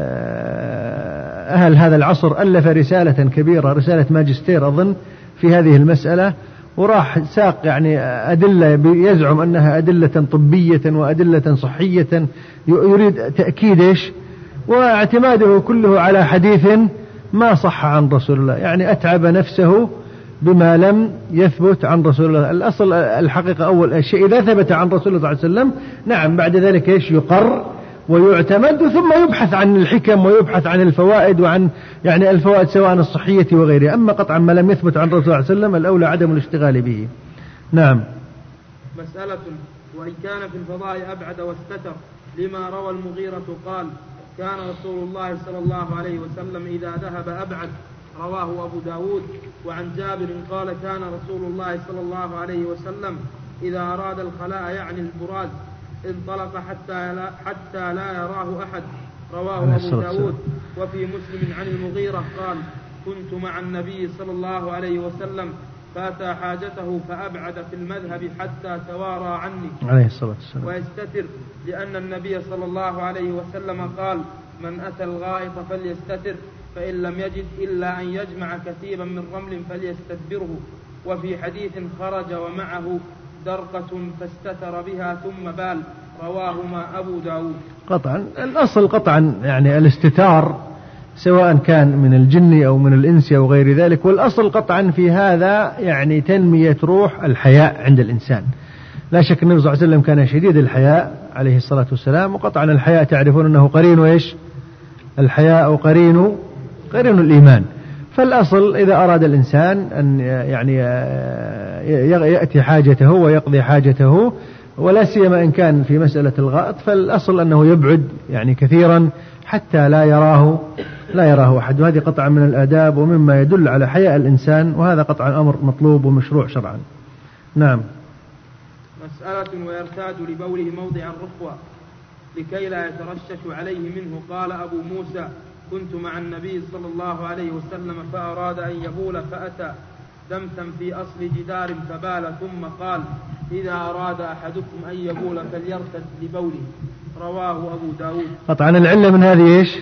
أهل هذا العصر ألف رسالة كبيرة، رسالة ماجستير أظن في هذه المسألة، وراح ساق يعني أدلة يزعم أنها أدلة طبية وأدلة صحية، يريد تأكيد واعتماده كله على حديث ما صح عن رسول الله، يعني أتعب نفسه بما لم يثبت عن رسول الله. الأصل الحقيقة أول الشيء إذا ثبت عن رسول الله صلى الله عليه وسلم نعم بعد ذلك يقر ويعتمد، ثم يبحث عن الحكم ويبحث عن الفوائد وعن يعني الفوائد سواء الصحية وغيرها. أما قطعا ما لم يثبت عن رسول الله صلى الله عليه وسلم الأولى عدم الاشتغال به. نعم. مسألة: وإن كان في الفضاء أبعد واستتر، لما روى المغيرة قال كان رسول الله صلى الله عليه وسلم إذا ذهب أبعد. رواه أبو داود. وعن جابر قال كان رسول الله صلى الله عليه وسلم إذا أراد الخلاء يعني البراز انطلق حتى لا يراه أحد. رواه أبو داود. وفي مسلم عن المغيرة قال كنت مع النبي صلى الله عليه وسلم فأتى حاجته فأبعد في المذهب حتى توارى عني عليه الصلاة والسلام ويستتر، لأن النبي صلى الله عليه وسلم قال من أتى الغائط فليستتر، فإن لم يجد إلا أن يجمع كثيبا من رمل فليستدبره. وفي حديث خرج ومعه درقة فاستتر بها ثم بال. رواهما أبو داود. قطعا الأصل قطعا يعني الاستتار سواء كان من الجن أو من الإنس أو غير ذلك، والأصل قطعا في هذا يعني تنمية روح الحياء عند الإنسان. لا شك النبي صلى الله عليه وسلم كان شديد الحياء عليه الصلاة والسلام، وقطعا الحياء تعرفون أنه قرين الحياء قرين الإيمان. فالأصل إذا أراد الإنسان أن يعني يأتي حاجته ويقضي حاجته، ولا سيما إن كان في مسألة الغائط، فالأصل أنه يبعد يعني كثيرا حتى لا يراه أحد. وهذه قطعا من الآداب ومما يدل على حياء الإنسان، وهذا قطعا أمر مطلوب ومشروع شرعا. نعم. مسألة: ويرتاد لبوله موضع الرخوة لكي لا يترشش عليه منه. قال أبو موسى كنت مع النبي صلى الله عليه وسلم فأراد أن يبول فأتى دمثم في أصل جدار فبال، ثم قال إذا أراد أحدكم أن يبول فليرتد لبوله. رواه أبو داود. قطعا العلة من هذه إيش؟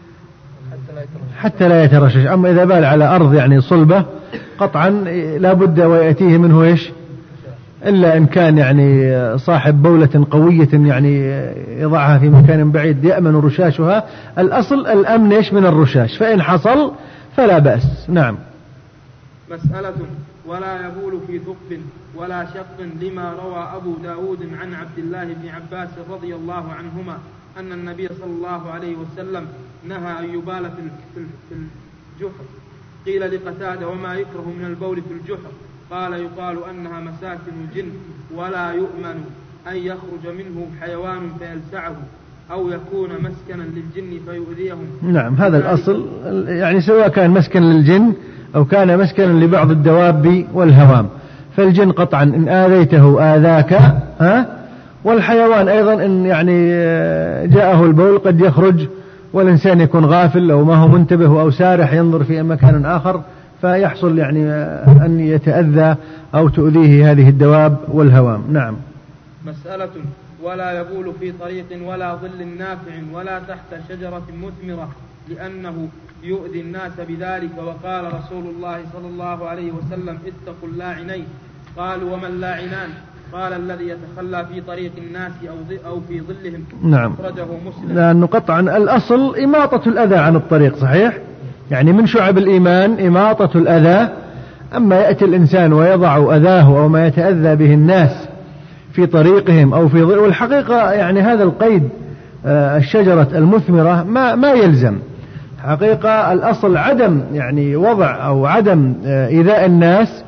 حتى لا يترشش. أما إذا بال على أرض يعني صلبة قطعا لا بد ويأتيه منه إيش؟ إلا إن كان يعني صاحب بولة قوية يعني يضعها في مكان بعيد يأمن رشاشها. الأصل الأمن إيش من الرشاش، فإن حصل فلا بأس. نعم. مسألة ولا يبول في ثقب ولا شق، لما روى أبو داود عن عبد الله بن عباس رضي الله عنهما أن النبي صلى الله عليه وسلم نهى أن يبال في الجحر. قيل لقتادة وما يكره من البول في الجحر؟ قال يقال أنها مساكن الجن ولا يؤمن أن يخرج منه حيوان فيلسعه أو يكون مسكنا للجن فيؤذيهم. نعم هذا الأصل، يعني سواء كان مسكن للجن أو كان مسكنا لبعض الدواب والهوام، فالجن قطعا إن آذيته آذاك، والحيوان أيضا إن يعني جاءه البول قد يخرج والإنسان يكون غافل أو ما هو منتبه أو سارح ينظر في مكان آخر فيحصل يعني أن يتأذى أو تؤذيه هذه الدواب والهوام. نعم. مسألة ولا يبول في طريق ولا ظل نافع ولا تحت شجرة مثمرة لأنه يؤذي الناس بذلك. وقال رسول الله صلى الله عليه وسلم اتقوا اللاعنين. قالوا وما اللاعنان؟ قال الذي يتخلى في طريق الناس أو في ظلهم. نعم. أخرجه مسلم. لأنه قطعا الأصل إماطة الأذى عن الطريق، صحيح؟ يعني من شعب الإيمان إماطة الأذى. أما يأتي الإنسان ويضع أذاه أو ما يتأذى به الناس في طريقهم أو في ظل، والحقيقة يعني هذا القيد الشجرة المثمرة ما يلزم. حقيقة الأصل عدم يعني وضع أو عدم إيذاء الناس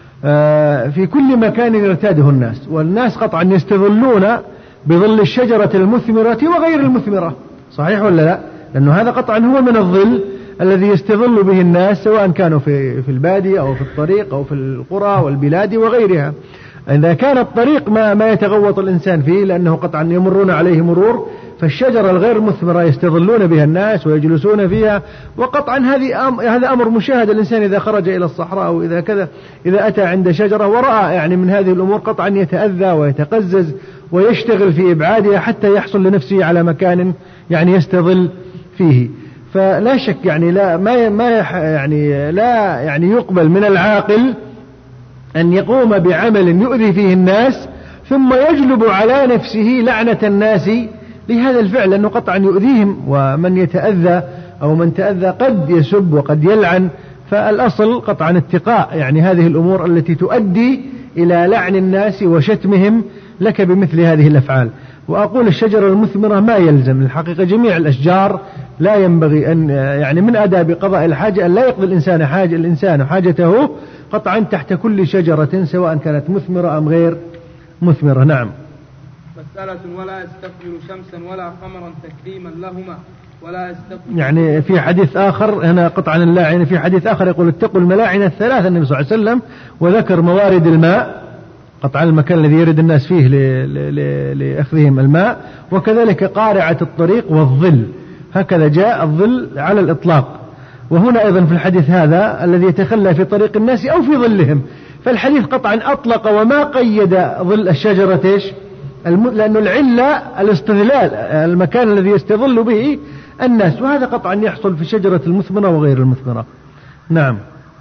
في كل مكان يرتاده الناس، والناس قطعا يستظلون بظل الشجرة المثمرة وغير المثمرة، صحيح ولا لا؟ لأنه هذا قطعا هو من الظل الذي يستظل به الناس سواء كانوا في البادية أو في الطريق أو في القرى والبلاد وغيرها. إذا كان الطريق ما يتغوط الإنسان فيه لأنه قطعا يمرون عليه مرور، فالشجرة الغير مثمرة يستظلون بها الناس ويجلسون فيها. وقطعا هذا أمر مشاهد. الإنسان إذا خرج إلى الصحراء أو إذا أتى عند شجرة ورأى يعني من هذه الأمور قطعا يتأذى ويتقزز ويشتغل في إبعادها حتى يحصل لنفسه على مكان يعني يستظل فيه. فلا شك يعني لا يقبل من العاقل أن يقوم بعمل يؤذي فيه الناس ثم يجلب على نفسه لعنة الناس لهذا الفعل، لأنه قطعا يؤذيهم، ومن يتأذى أو من تأذى قد يسب وقد يلعن. فالأصل قطعا اتقاء يعني هذه الأمور التي تؤدي إلى لعن الناس وشتمهم لك بمثل هذه الأفعال. وأقول الشجرة المثمرة ما يلزم. الحقيقة جميع الأشجار لا ينبغي أن يعني من آداب قضاء الحاجة أن لا يقضي الإنسان حاجته قطعا تحت كل شجرة سواء كانت مثمرة أم غير مثمرة. نعم. مسألة ولا يستقبل شمسا ولا قمرا تكريما لهما ولا يستقبل يعني في حديث آخر هنا قطعا اللاعن، في حديث آخر يقول اتقوا الملاعن الثلاث النبي صلى الله عليه وسلم، وذكر موارد الماء قطعا المكان الذي يرد الناس فيه لأخذهم الماء، وكذلك قارعة الطريق والظل، هكذا جاء الظل على الإطلاق. وهنا أيضا في الحديث هذا الذي يتخلى في طريق الناس أو في ظلهم، فالحديث قطعا أطلق وما قيد ظل الشجرة إيش؟ لأن العلة الاستظلال، المكان الذي يستظل به الناس، وهذا قطعا يحصل في الشجرة المثمرة وغير المثمرة. نعم.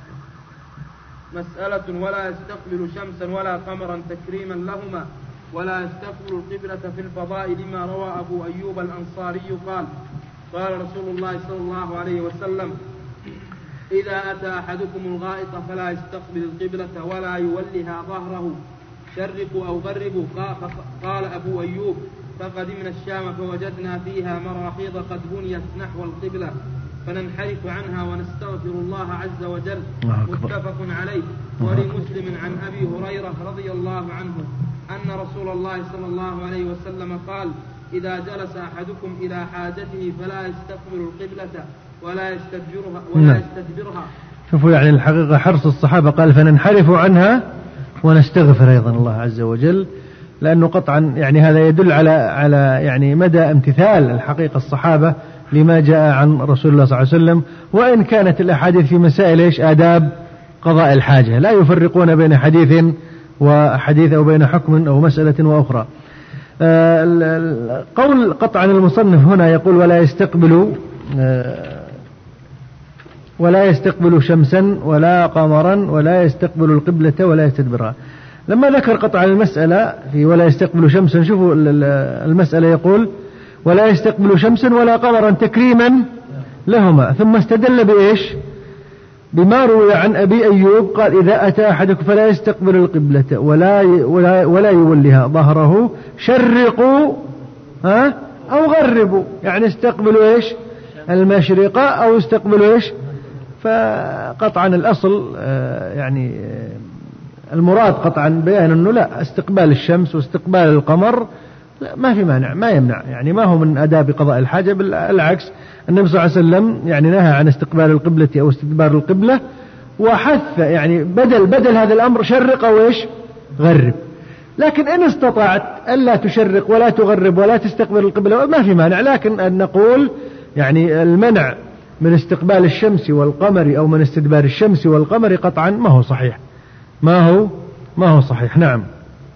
مسألة ولا يستقبل شمسا ولا قمرا تكريما لهما ولا يستقبل القبلة في الفضاء، لما روى أبو أيوب الأنصاري قال قال رسول الله صلى الله عليه وسلم إذا أتى أحدكم الغائط فلا يستقبل القبلة ولا يولها ظهره شرقوا أو غربوا. قال أبو أيوب فقدمنا الشام فوجدنا فيها مراحيض قد بنيت نحو القبلة فننحرف عنها ونستغفر الله عز وجل. متفق عليه. ولمسلم عن أبي هريرة رضي الله عنه أن رسول الله صلى الله عليه وسلم قال إذا جلس أحدكم إلى حاجته فلا يستقبل القبلة ولا يستدبرها. شوفوا يعني الحقيقة حرص الصحابة، قال فننحرف عنها ونستغفر أيضا الله عز وجل، لأنه قطعا يعني هذا يدل على يعني مدى امتثال الحقيقة الصحابة لما جاء عن رسول الله صلى الله عليه وسلم. وإن كانت الأحاديث في مسائل إيش؟ آداب قضاء الحاجة، لا يفرقون بين حديث وحديث أو بين حكم أو مسألة وأخرى. قول قطعا المصنف هنا يقول ولا يستقبل شمسا ولا قمرا ولا يستقبل القبلة ولا يستدبرها. لما ذكر قطعا المسألة في ولا يستقبل شمسا، شوفوا المسألة يقول ولا يستقبل شمسا ولا قمرا تكريما لهما، ثم استدل بإيش؟ بما روي عن أبي أيوب قال إذا أتى أحدكم فلا يستقبل القبلة ولا يولها ظهره شرقوا أو غربوا، يعني استقبلوا إيش؟ المشرق أو استقبلوا إيش؟ فقطعا الأصل يعني المراد قطعا بيان أنه لا، استقبال الشمس واستقبال القمر لا، ما في مانع، ما يمنع، يعني ما هو من آداب قضاء الحاجة، بالعكس النبي صلى الله عليه وسلم يعني نهى عن استقبال القبلة أو استدبار القبلة، وحث يعني بدل هذا الأمر شرق أو إيش؟ غرب. لكن إن استطعت ألا تشرق ولا تغرب ولا تستقبل القبلة ما في مانع، لكن أن نقول يعني المنع من استقبال الشمس والقمر أو من استدبار الشمس والقمر قطعا ما هو صحيح، ما هو صحيح. نعم.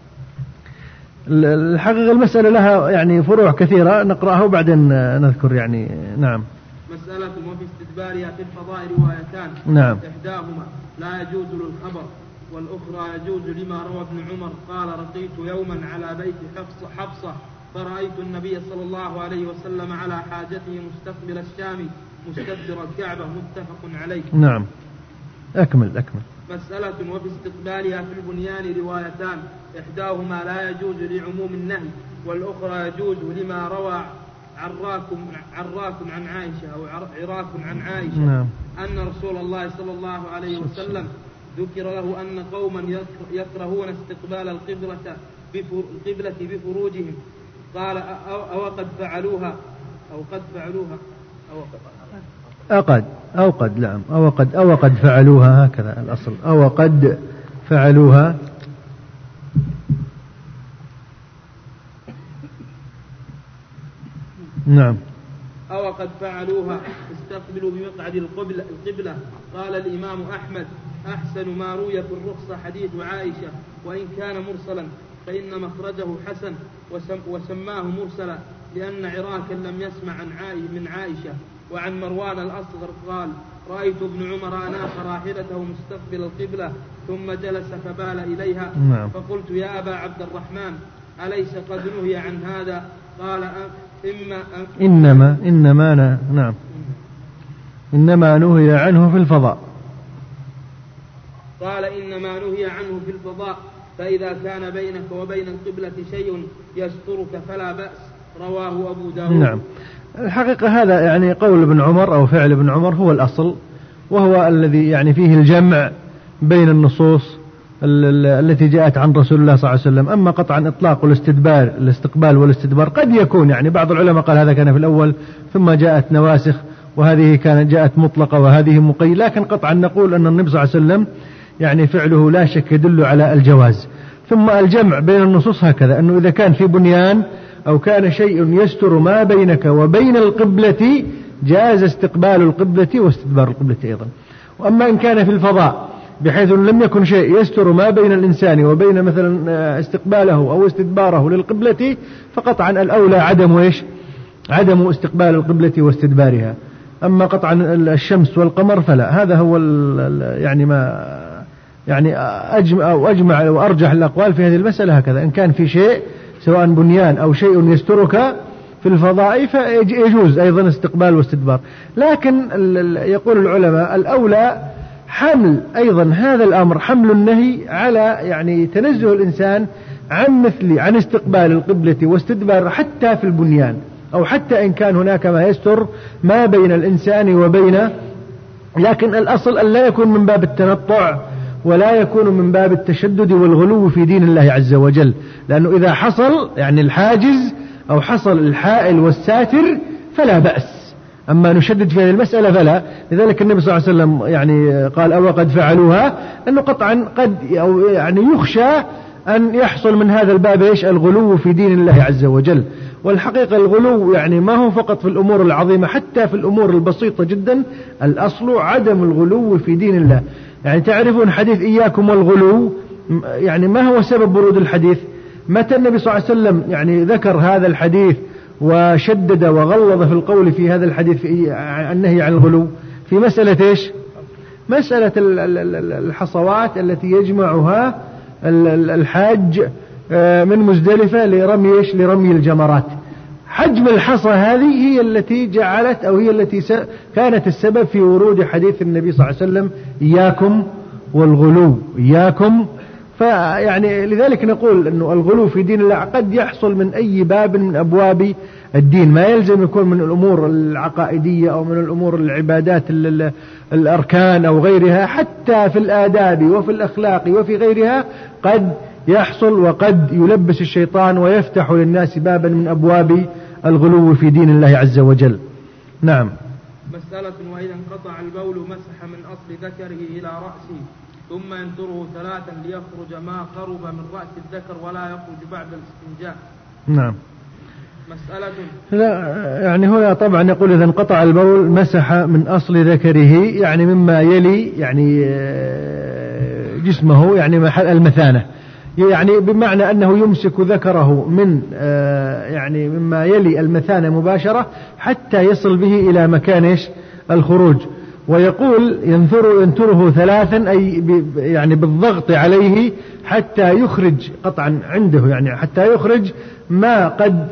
الحقيقة المسألة لها يعني فروع كثيرة نقرأها وبعدين نذكر يعني. نعم. مسألة وفي استدبارها في الفضاء روايتان. نعم. إحداهما لا يجوز للخبر، والأخرى يجوز لما روى ابن عمر قال رقيت يوما على بيت حفصة فرأيت النبي صلى الله عليه وسلم على حاجته مستقبل الشام مستدبر الكعبة، متفق عليه. نعم. أكمل. مسألة وفي استقبالها في البنيان روايتان، إحداهما لا يجوز لعموم النهي، والأخرى يجوز لما روى عراك عن عائشة أو عراك عن عائشة. نعم. أن رسول الله صلى الله عليه وسلم ذكر له أن قوما يكرهون استقبال القبلة بفروجهم، قال أو قد فعلوها أو قد فعلوها، هكذا الأصل، أو قد فعلوها. نعم. أو قد فعلوها استقبلوا بمقعد القبلة. قال الإمام أحمد أحسن ما روي في الرخصة حديث عائشة، وإن كان مرسلا فإن مخرجه حسن، وسماه مرسلا لأن عراكا لم يسمع من عائشة. وعن مروان الأصغر قال رأيت ابن عمر أناخ راحلته مستقبل القبلة ثم جلس فبال إليها. نعم. فقلت يا أبا عبد الرحمن أليس قد نهي عن هذا؟ قال إنما نهي عنه في الفضاء. قال إنما نهي عنه في الفضاء، فإذا كان بينك وبين القبلة شيء يسترك فلا بأس. رواه أبو داود. نعم. الحقيقة هذا يعني قول ابن عمر أو فعل ابن عمر هو الأصل، وهو الذي يعني فيه الجمع بين النصوص التي جاءت عن رسول الله صلى الله عليه وسلم. أما قطعا إطلاق الاستقبال والاستدبار قد يكون يعني بعض العلماء قال هذا كان في الأول ثم جاءت نواسخ، وهذه جاءت مطلقة وهذه مقيدة، لكن قطعا نقول أن النبي صلى الله عليه وسلم يعني فعله لا شك يدل على الجواز. ثم الجمع بين النصوص هكذا، أنه إذا كان في بنيان أو كان شيء يستر ما بينك وبين القبلة جاز استقبال القبلة واستدبار القبلة أيضا. وأما إن كان في الفضاء بحيث لم يكن شيء يستر ما بين الإنسان وبين مثلا استقباله أو استدباره للقبلة، فقطعا الأولى عدم استقبال القبلة واستدبارها. أما قطعا الشمس والقمر فلا، هذا هو يعني ما يعني أجمع وأرجح الأقوال في هذه المسألة هكذا. إن كان في شيء سواء بنيان أو شيء يسترك في الفضاء فيجوز أيضا استقبال واستدبار. لكن يقول العلماء الأولى حمل أيضا هذا الأمر، حمل النهي على يعني تنزه الإنسان عن استقبال القبلة واستدبار حتى في البنيان، أو حتى إن كان هناك ما يستر ما بين الإنسان وبين، لكن الأصل أن لا يكون من باب التنطع ولا يكون من باب التشدد والغلو في دين الله عز وجل، لأنه إذا حصل يعني الحاجز أو حصل الحائل والساتر فلا بأس، أما نشدد في هذه المسألة فلا. لذلك النبي صلى الله عليه وسلم يعني قال أو قد فعلوها، أنه قطعا قد أو يعني يخشى أن يحصل من هذا الباب الغلو في دين الله عز وجل. والحقيقة الغلو يعني ما هو فقط في الأمور العظيمة، حتى في الأمور البسيطة جدا الأصل عدم الغلو في دين الله. يعني تعرفون حديث إياكم والغلو، يعني ما هو سبب ورود الحديث؟ متى النبي صلى الله عليه وسلم يعني ذكر هذا الحديث وشدد وغلظ في القول في هذا الحديث في النهي عن الغلو؟ في مسألة إيش؟ مسألة الحصوات التي يجمعها الحاج من مزدلفة لرمي الجمرات. حجم الحصى هذه هي التي جعلت أو هي التي كانت السبب في ورود حديث النبي صلى الله عليه وسلم إياكم والغلو، إياكم. فيعني لذلك نقول أنه الغلو في دين الله قد يحصل من أي باب من أبواب الدين، ما يلزم يكون من الأمور العقائدية أو من الأمور العبادات الأركان أو غيرها، حتى في الآداب وفي الأخلاق وفي غيرها قد يحصل وقد يلبس الشيطان ويفتح للناس بابا من أبواب الغلو في دين الله عز وجل. نعم. مسألة: وإذا انقطع البول مسح من أصل ذكره إلى رأسه ثم ينتره 3 ليخرج ما قرب من رأس الذكر ولا يخرج بعد الاستنجاء. نعم. مسألة: لا يعني هنا طبعا يقول إذا انقطع البول مسح من أصل ذكره، يعني مما يلي يعني جسمه، يعني محل المثانة، يعني بمعنى أنه يمسك ذكره من يعني مما يلي المثانة مباشرة حتى يصل به إلى مكان الخروج. ويقول ينثره 3 أي يعني بالضغط عليه حتى يخرج قطعا عنده، يعني حتى يخرج ما قد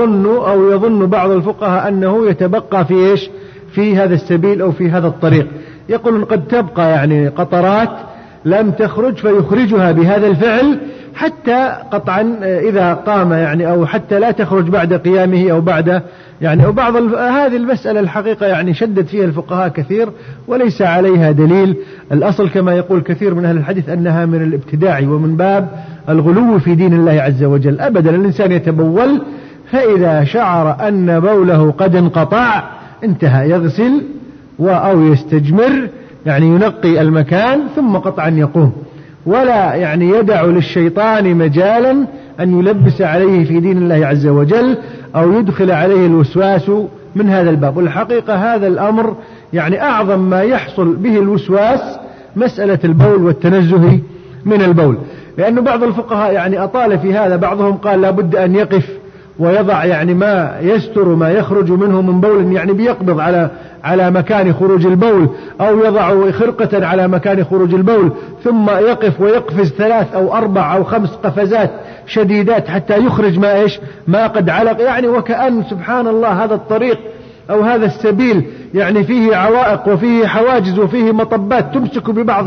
يظن بعض الفقهاء أنه يتبقى في هذا السبيل أو في هذا الطريق. يقول قد تبقى يعني قطرات لم تخرج فيخرجها بهذا الفعل حتى قطعا إذا قام يعني أو حتى لا تخرج بعد قيامه أو بعد يعني أو بعض هذه المسألة الحقيقة يعني شدد فيها الفقهاء كثير وليس عليها دليل. الأصل كما يقول كثير من أهل الحديث أنها من الابتداع ومن باب الغلو في دين الله عز وجل. أبدا الإنسان يتبول فإذا شعر أن بوله قد انقطع انتهى، يغسل أو يستجمر يعني ينقي المكان ثم قطعا يقوم، ولا يعني يدع للشيطان مجالا أن يلبس عليه في دين الله عز وجل أو يدخل عليه الوسواس من هذا الباب. والحقيقة هذا الأمر يعني أعظم ما يحصل به الوسواس مسألة البول والتنزه من البول، لأن بعض الفقهاء يعني أطال في هذا. بعضهم قال لابد أن يقف ويضع يعني ما يستر ما يخرج منه من بول، يعني بيقبض على مكان خروج البول، أو يضع خرقة على مكان خروج البول ثم يقف ويقفز 3 أو 4 أو 5 قفزات شديدات حتى يخرج ما قد علق، يعني وكأن سبحان الله هذا الطريق أو هذا السبيل يعني فيه عوائق وفيه حواجز وفيه مطبات تمسك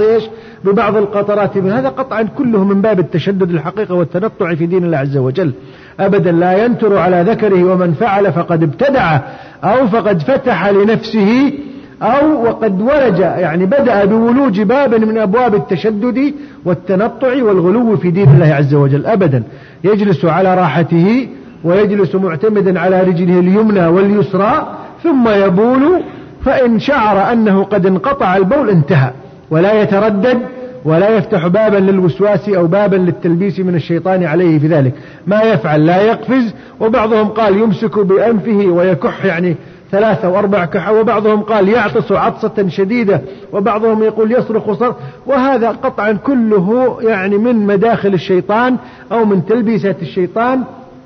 ببعض القطرات من هذا. قطعا كله من باب التشدد الحقيقة والتنطع في دين الله عز وجل. أبدا لا ينتر على ذكره، ومن فعل فقد ابتدع أو فقد فتح لنفسه أو وقد ولج يعني بدأ بولوج باب من أبواب التشدد والتنطع والغلو في دين الله عز وجل. أبدا يجلس على راحته ويجلس معتمدا على رجله اليمنى واليسرى ثم يبول، فإن شعر أنه قد انقطع البول انتهى، ولا يتردد ولا يفتح بابا للوسواس أو بابا للتلبيس من الشيطان عليه في ذلك. ما يفعل لا يقفز، وبعضهم قال يمسك بأنفه ويكح يعني 3 أو 4 كحة، وبعضهم قال يعطس عطسة شديدة، وبعضهم يقول يصرخ صرخ. وهذا قطعا كله يعني من مداخل الشيطان أو من تلبيسات الشيطان،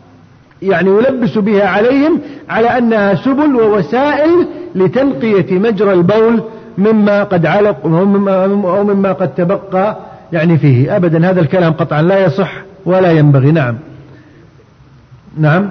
يعني يلبس بها عليهم على أنها سبل ووسائل لتنقية مجرى البول مما قد علق أو مما قد تبقى يعني فيه. أبدا هذا الكلام قطعا لا يصح ولا ينبغي. نعم. نعم.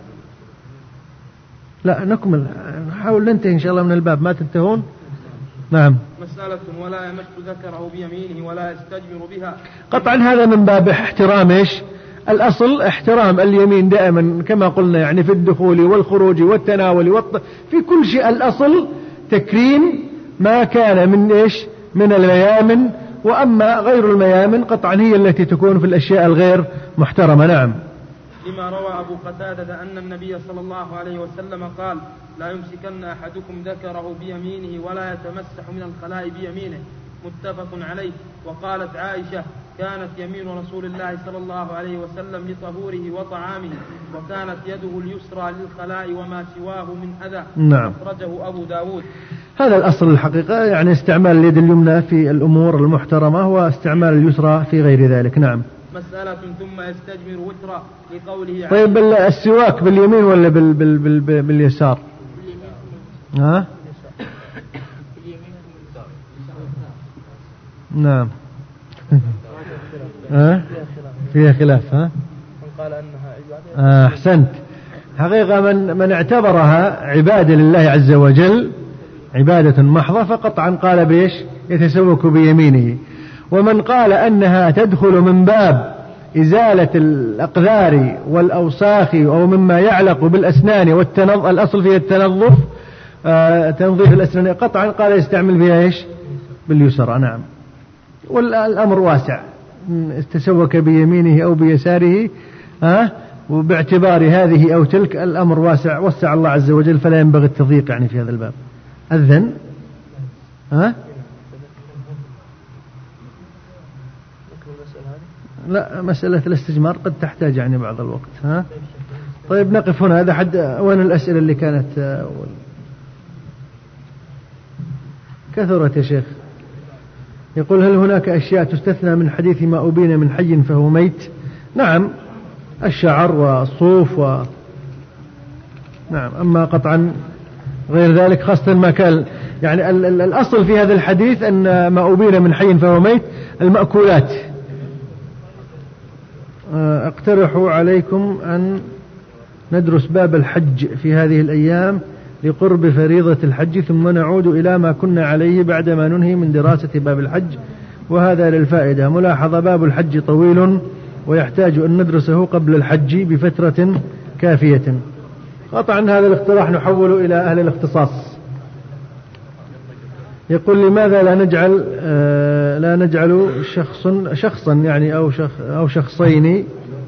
لا نكمل، نحاول ننتهي إن شاء الله من الباب، ما تنتهون. نعم. مسألة: ولا يمس ذكره بيمينه ولا يستجمر بها. قطعا هذا من باب احترام الأصل احترام اليمين دائما كما قلنا، يعني في الدخول والخروج والتناول في كل شيء الأصل تكريم ما كان من الميامن، وأما غير الميامن قطعا هي التي تكون في الأشياء الغير محترمة. نعم. لما روى أبو قتادة أن النبي صلى الله عليه وسلم قال: لا يمسكن أحدكم ذكره بيمينه ولا يتمسح من الخلاء بيمينه، متفق عليه. وقالت عائشة: كانت يمين رسول الله صلى الله عليه وسلم لطهوره وطعامه، وكانت يده اليسرى للخلاء وما سواه من أذى. نعم. أخرجه أبو داود. هذا الأصل الحقيقة، يعني استعمال اليد اليمنى في الأمور المحترمة واستعمال اليسرى في غير ذلك. نعم. مسألة ثم يستجمر وترا لقوله. طيب السواك باليمين ولا باليسار؟ ها؟ نعم. فيها خلاف. ها؟ قال أنها أحسنت. حقيقة من اعتبرها عبادة لله عز وجل، عبادة محضة، فقطعا قال بيش يتسوك بيمينه. ومن قال أنها تدخل من باب إزالة الأقذار والأوساخ أو مما يعلق بالأسنان الأصل فيها التنظف، تنظيف الأسنان، قطعا قال يستعمل بها إيش؟ باليسرى. نعم. والأمر واسع، تسوك بيمينه أو بيساره، وباعتبار هذه أو تلك الأمر واسع، وسع الله عز وجل، فلا ينبغي التضييق يعني في هذا الباب. أذن لا، مسألة الاستجمار قد تحتاج يعني بعض الوقت. طيب نقف هنا. هذا حد وين الأسئلة اللي كانت كثرت يا شيخ. يقول هل هناك أشياء تستثنى من حديث ما أبين من حي فهو ميت؟ نعم، الشعر والصوف نعم. أما قطعا غير ذلك، خاصة ما كان يعني الأصل في هذا الحديث أن ما أبين من حي فهو ميت المأكولات. اقترح عليكم أن ندرس باب الحج في هذه الأيام لقرب فريضة الحج، ثم نعود إلى ما كنا عليه بعدما ننهي من دراسة باب الحج، وهذا للفائدة. ملاحظة: باب الحج طويل ويحتاج أن ندرسه قبل الحج بفترة كافية. قطعا هذا الاقتراح نحوله إلى أهل الاختصاص. يقول لماذا لا نجعل شخصا يعني أو شخصين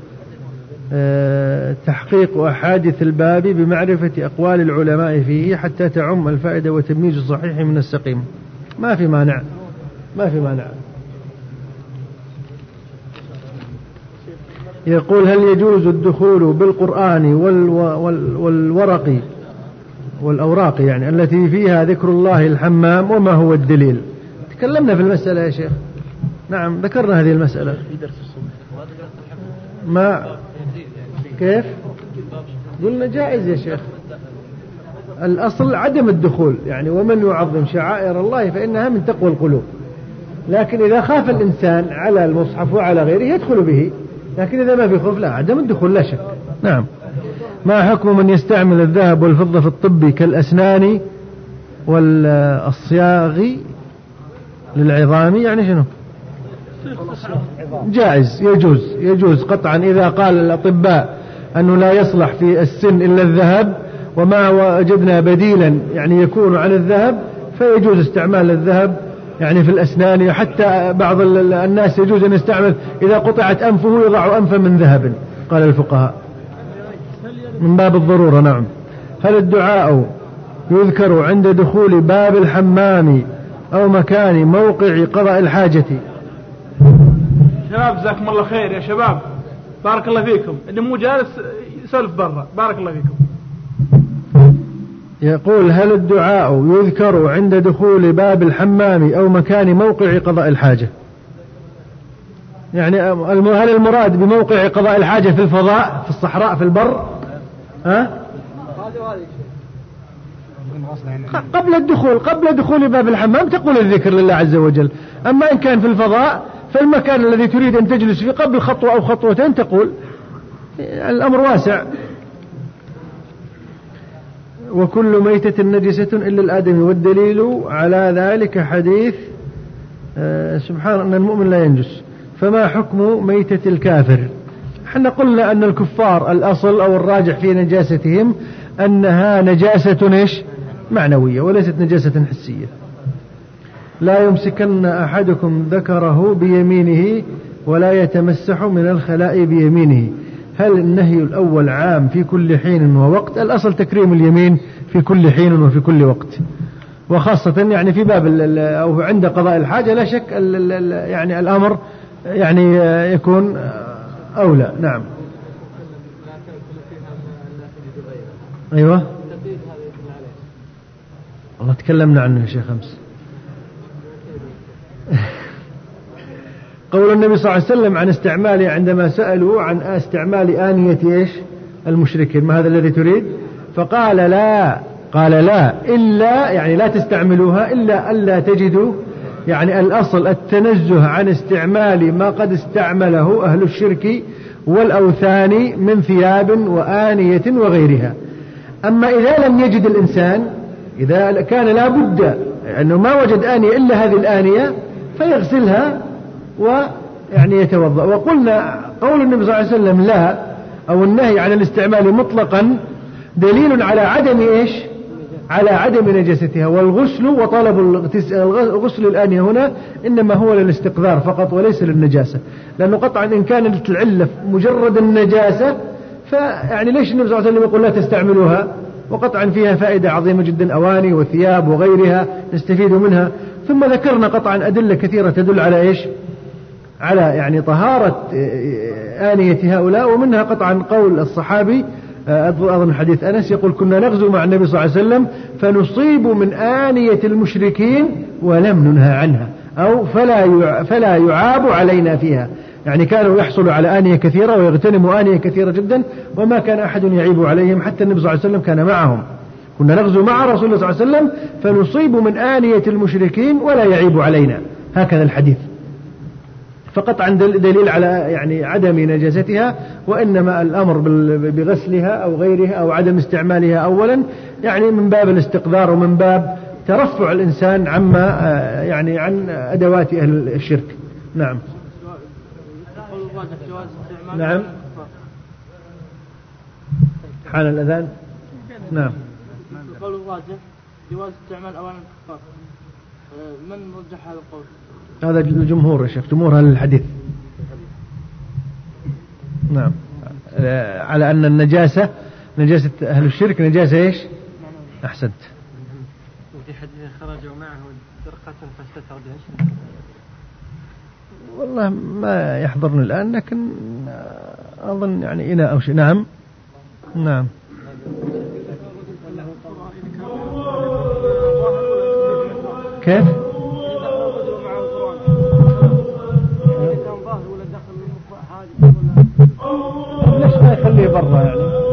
تحقيق أحاديث الباب بمعرفة أقوال العلماء فيه حتى تعم الفائدة وتمييز الصحيح من السقيم. ما في مانع. يقول هل يجوز الدخول بالقرآن والأوراق يعني التي فيها ذكر الله الحمام، وما هو الدليل؟ تكلمنا في المسألة يا شيخ. نعم ذكرنا هذه المسألة. ما كيف قلنا جائز يا شيخ. الأصل عدم الدخول يعني، ومن يعظم شعائر الله فإنها من تقوى القلوب. لكن إذا خاف الإنسان على المصحف وعلى غيره يدخل به، لكن إذا ما في خوف لا، عدم الدخول لا شك. نعم. ما حكم من يستعمل الذهب والفضة في الطب كالأسنان والصياغ للعظام؟ يعني شنو؟ جائز، يجوز قطعا. إذا قال الأطباء أنه لا يصلح في السن إلا الذهب وما وجدنا بديلا يعني يكون عن الذهب، فيجوز استعمال الذهب يعني في الأسنان. حتى بعض الناس يجوز أن يستعمل إذا قطعت أنفه يضع أنفا من ذهب، قال الفقهاء، من باب الضرورة. نعم. هل الدعاء يذكر عند دخول باب الحمام أو مكان موقع قضاء الحاجة؟ شباب جزاكم الله خير يا شباب، بارك الله فيكم، اللي مو جالس يسولف برا، بارك الله فيكم. يقول هل الدعاء يذكر عند دخول باب الحمام أو مكان موقع قضاء الحاجة؟ يعني هل المراد بموقع قضاء الحاجة في الفضاء، في الصحراء، في البر؟ قبل دخول باب الحمام تقول الذكر لله عز وجل. أما إن كان في الفضاء فالمكان الذي تريد أن تجلس فيه قبل خطوة أو خطوتين تقول. الأمر واسع. وكل ميتة نجسة إلا الآدمي، والدليل على ذلك حديث سبحان أن المؤمن لا ينجس. فما حكم ميتة الكافر؟ احنا قلنا أن الكفار الأصل أو الراجح في نجاستهم أنها نجاسة معنوية وليست نجاسة حسية. لا يمسكن أحدكم ذكره بيمينه ولا يتمسح من الخلاء بيمينه. هل النهي الأول عام في كل حين ووقت؟ الأصل تكريم اليمين في كل حين وفي كل وقت، وخاصة يعني في باب أو عند قضاء الحاجة لا شك يعني الأمر يعني يكون أولى. نعم. أيوة والله تكلمنا عنه يا شيخ أمس. قول النبي صلى الله عليه وسلم عن استعماله عندما سألوا عن استعمال آنية إيش المشركين، ما هذا الذي تريد؟ فقال لا، قال لا إلا يعني لا تستعملوها إلا ألا تجدوا، يعني الأصل التنزه عن استعمال ما قد استعمله أهل الشرك والأوثان من ثياب وآنية وغيرها. أما إذا لم يجد الإنسان، إذا كان لا بد أنه ما وجد آنية إلا هذه الآنية فيغسلها ويعني يتوضأ. وقلنا قول النبي صلى الله عليه وسلم لا أو النهي عن الاستعمال مطلقا دليل على عدم إيش؟ على عدم نجاستها. والغسل وطلب غسل الآنية هنا إنما هو للاستقذار فقط وليس للنجاسة، لأنه قطعا إن كانت العلة مجرد النجاسة فيعني ليش النبي صلى الله عليه وسلم يقول لا تستعملوها؟ وقطعا فيها فائدة عظيمة جدا، أواني وثياب وغيرها نستفيد منها. ثم ذكرنا قطعا أدلة كثيرة تدل على إيش؟ على يعني طهارة آنية هؤلاء، ومنها قطعا قول الصحابي أظن حديث أنس يقول كنا نغزو مع النبي صلى الله عليه وسلم فنصيب من آنية المشركين ولم ننهى عنها، أو فلا يعاب علينا فيها، يعني كانوا يحصلوا على آنية كثيرة ويغتنموا آنية كثيرة جدا وما كان أحد يعيب عليهم، حتى النبي صلى الله عليه وسلم كان معهم. كنا نغزو مع رسول الله صلى الله عليه وسلم فنصيب من آنية المشركين ولا يعيب علينا، هكذا الحديث. فقط عن دليل على يعني عدم نجاستها، وإنما الأمر بغسلها أو غيرها أو عدم استعمالها أولا يعني من باب الاستقذار ومن باب ترفع الإنسان عما يعني عن أدوات أهل الشرك. نعم. نعم. حان الأذان. نعم. القول الراجح جواز استعمال أواني الكفار، من رجح هذا القول؟ هذا الجمهور يا شيخ، جمهور أهل الحديث. نعم، على أن النجاسة نجاسة أهل الشرك نجاسة إيش؟ أحسنت. وفي حديث خرجوا معه درقة فاستتر بها. والله ما يحضرني الآن، لكن أظن يعني إناء أو شيء. نعم نعم. كيف؟ ليش ما يخليه برا يعني؟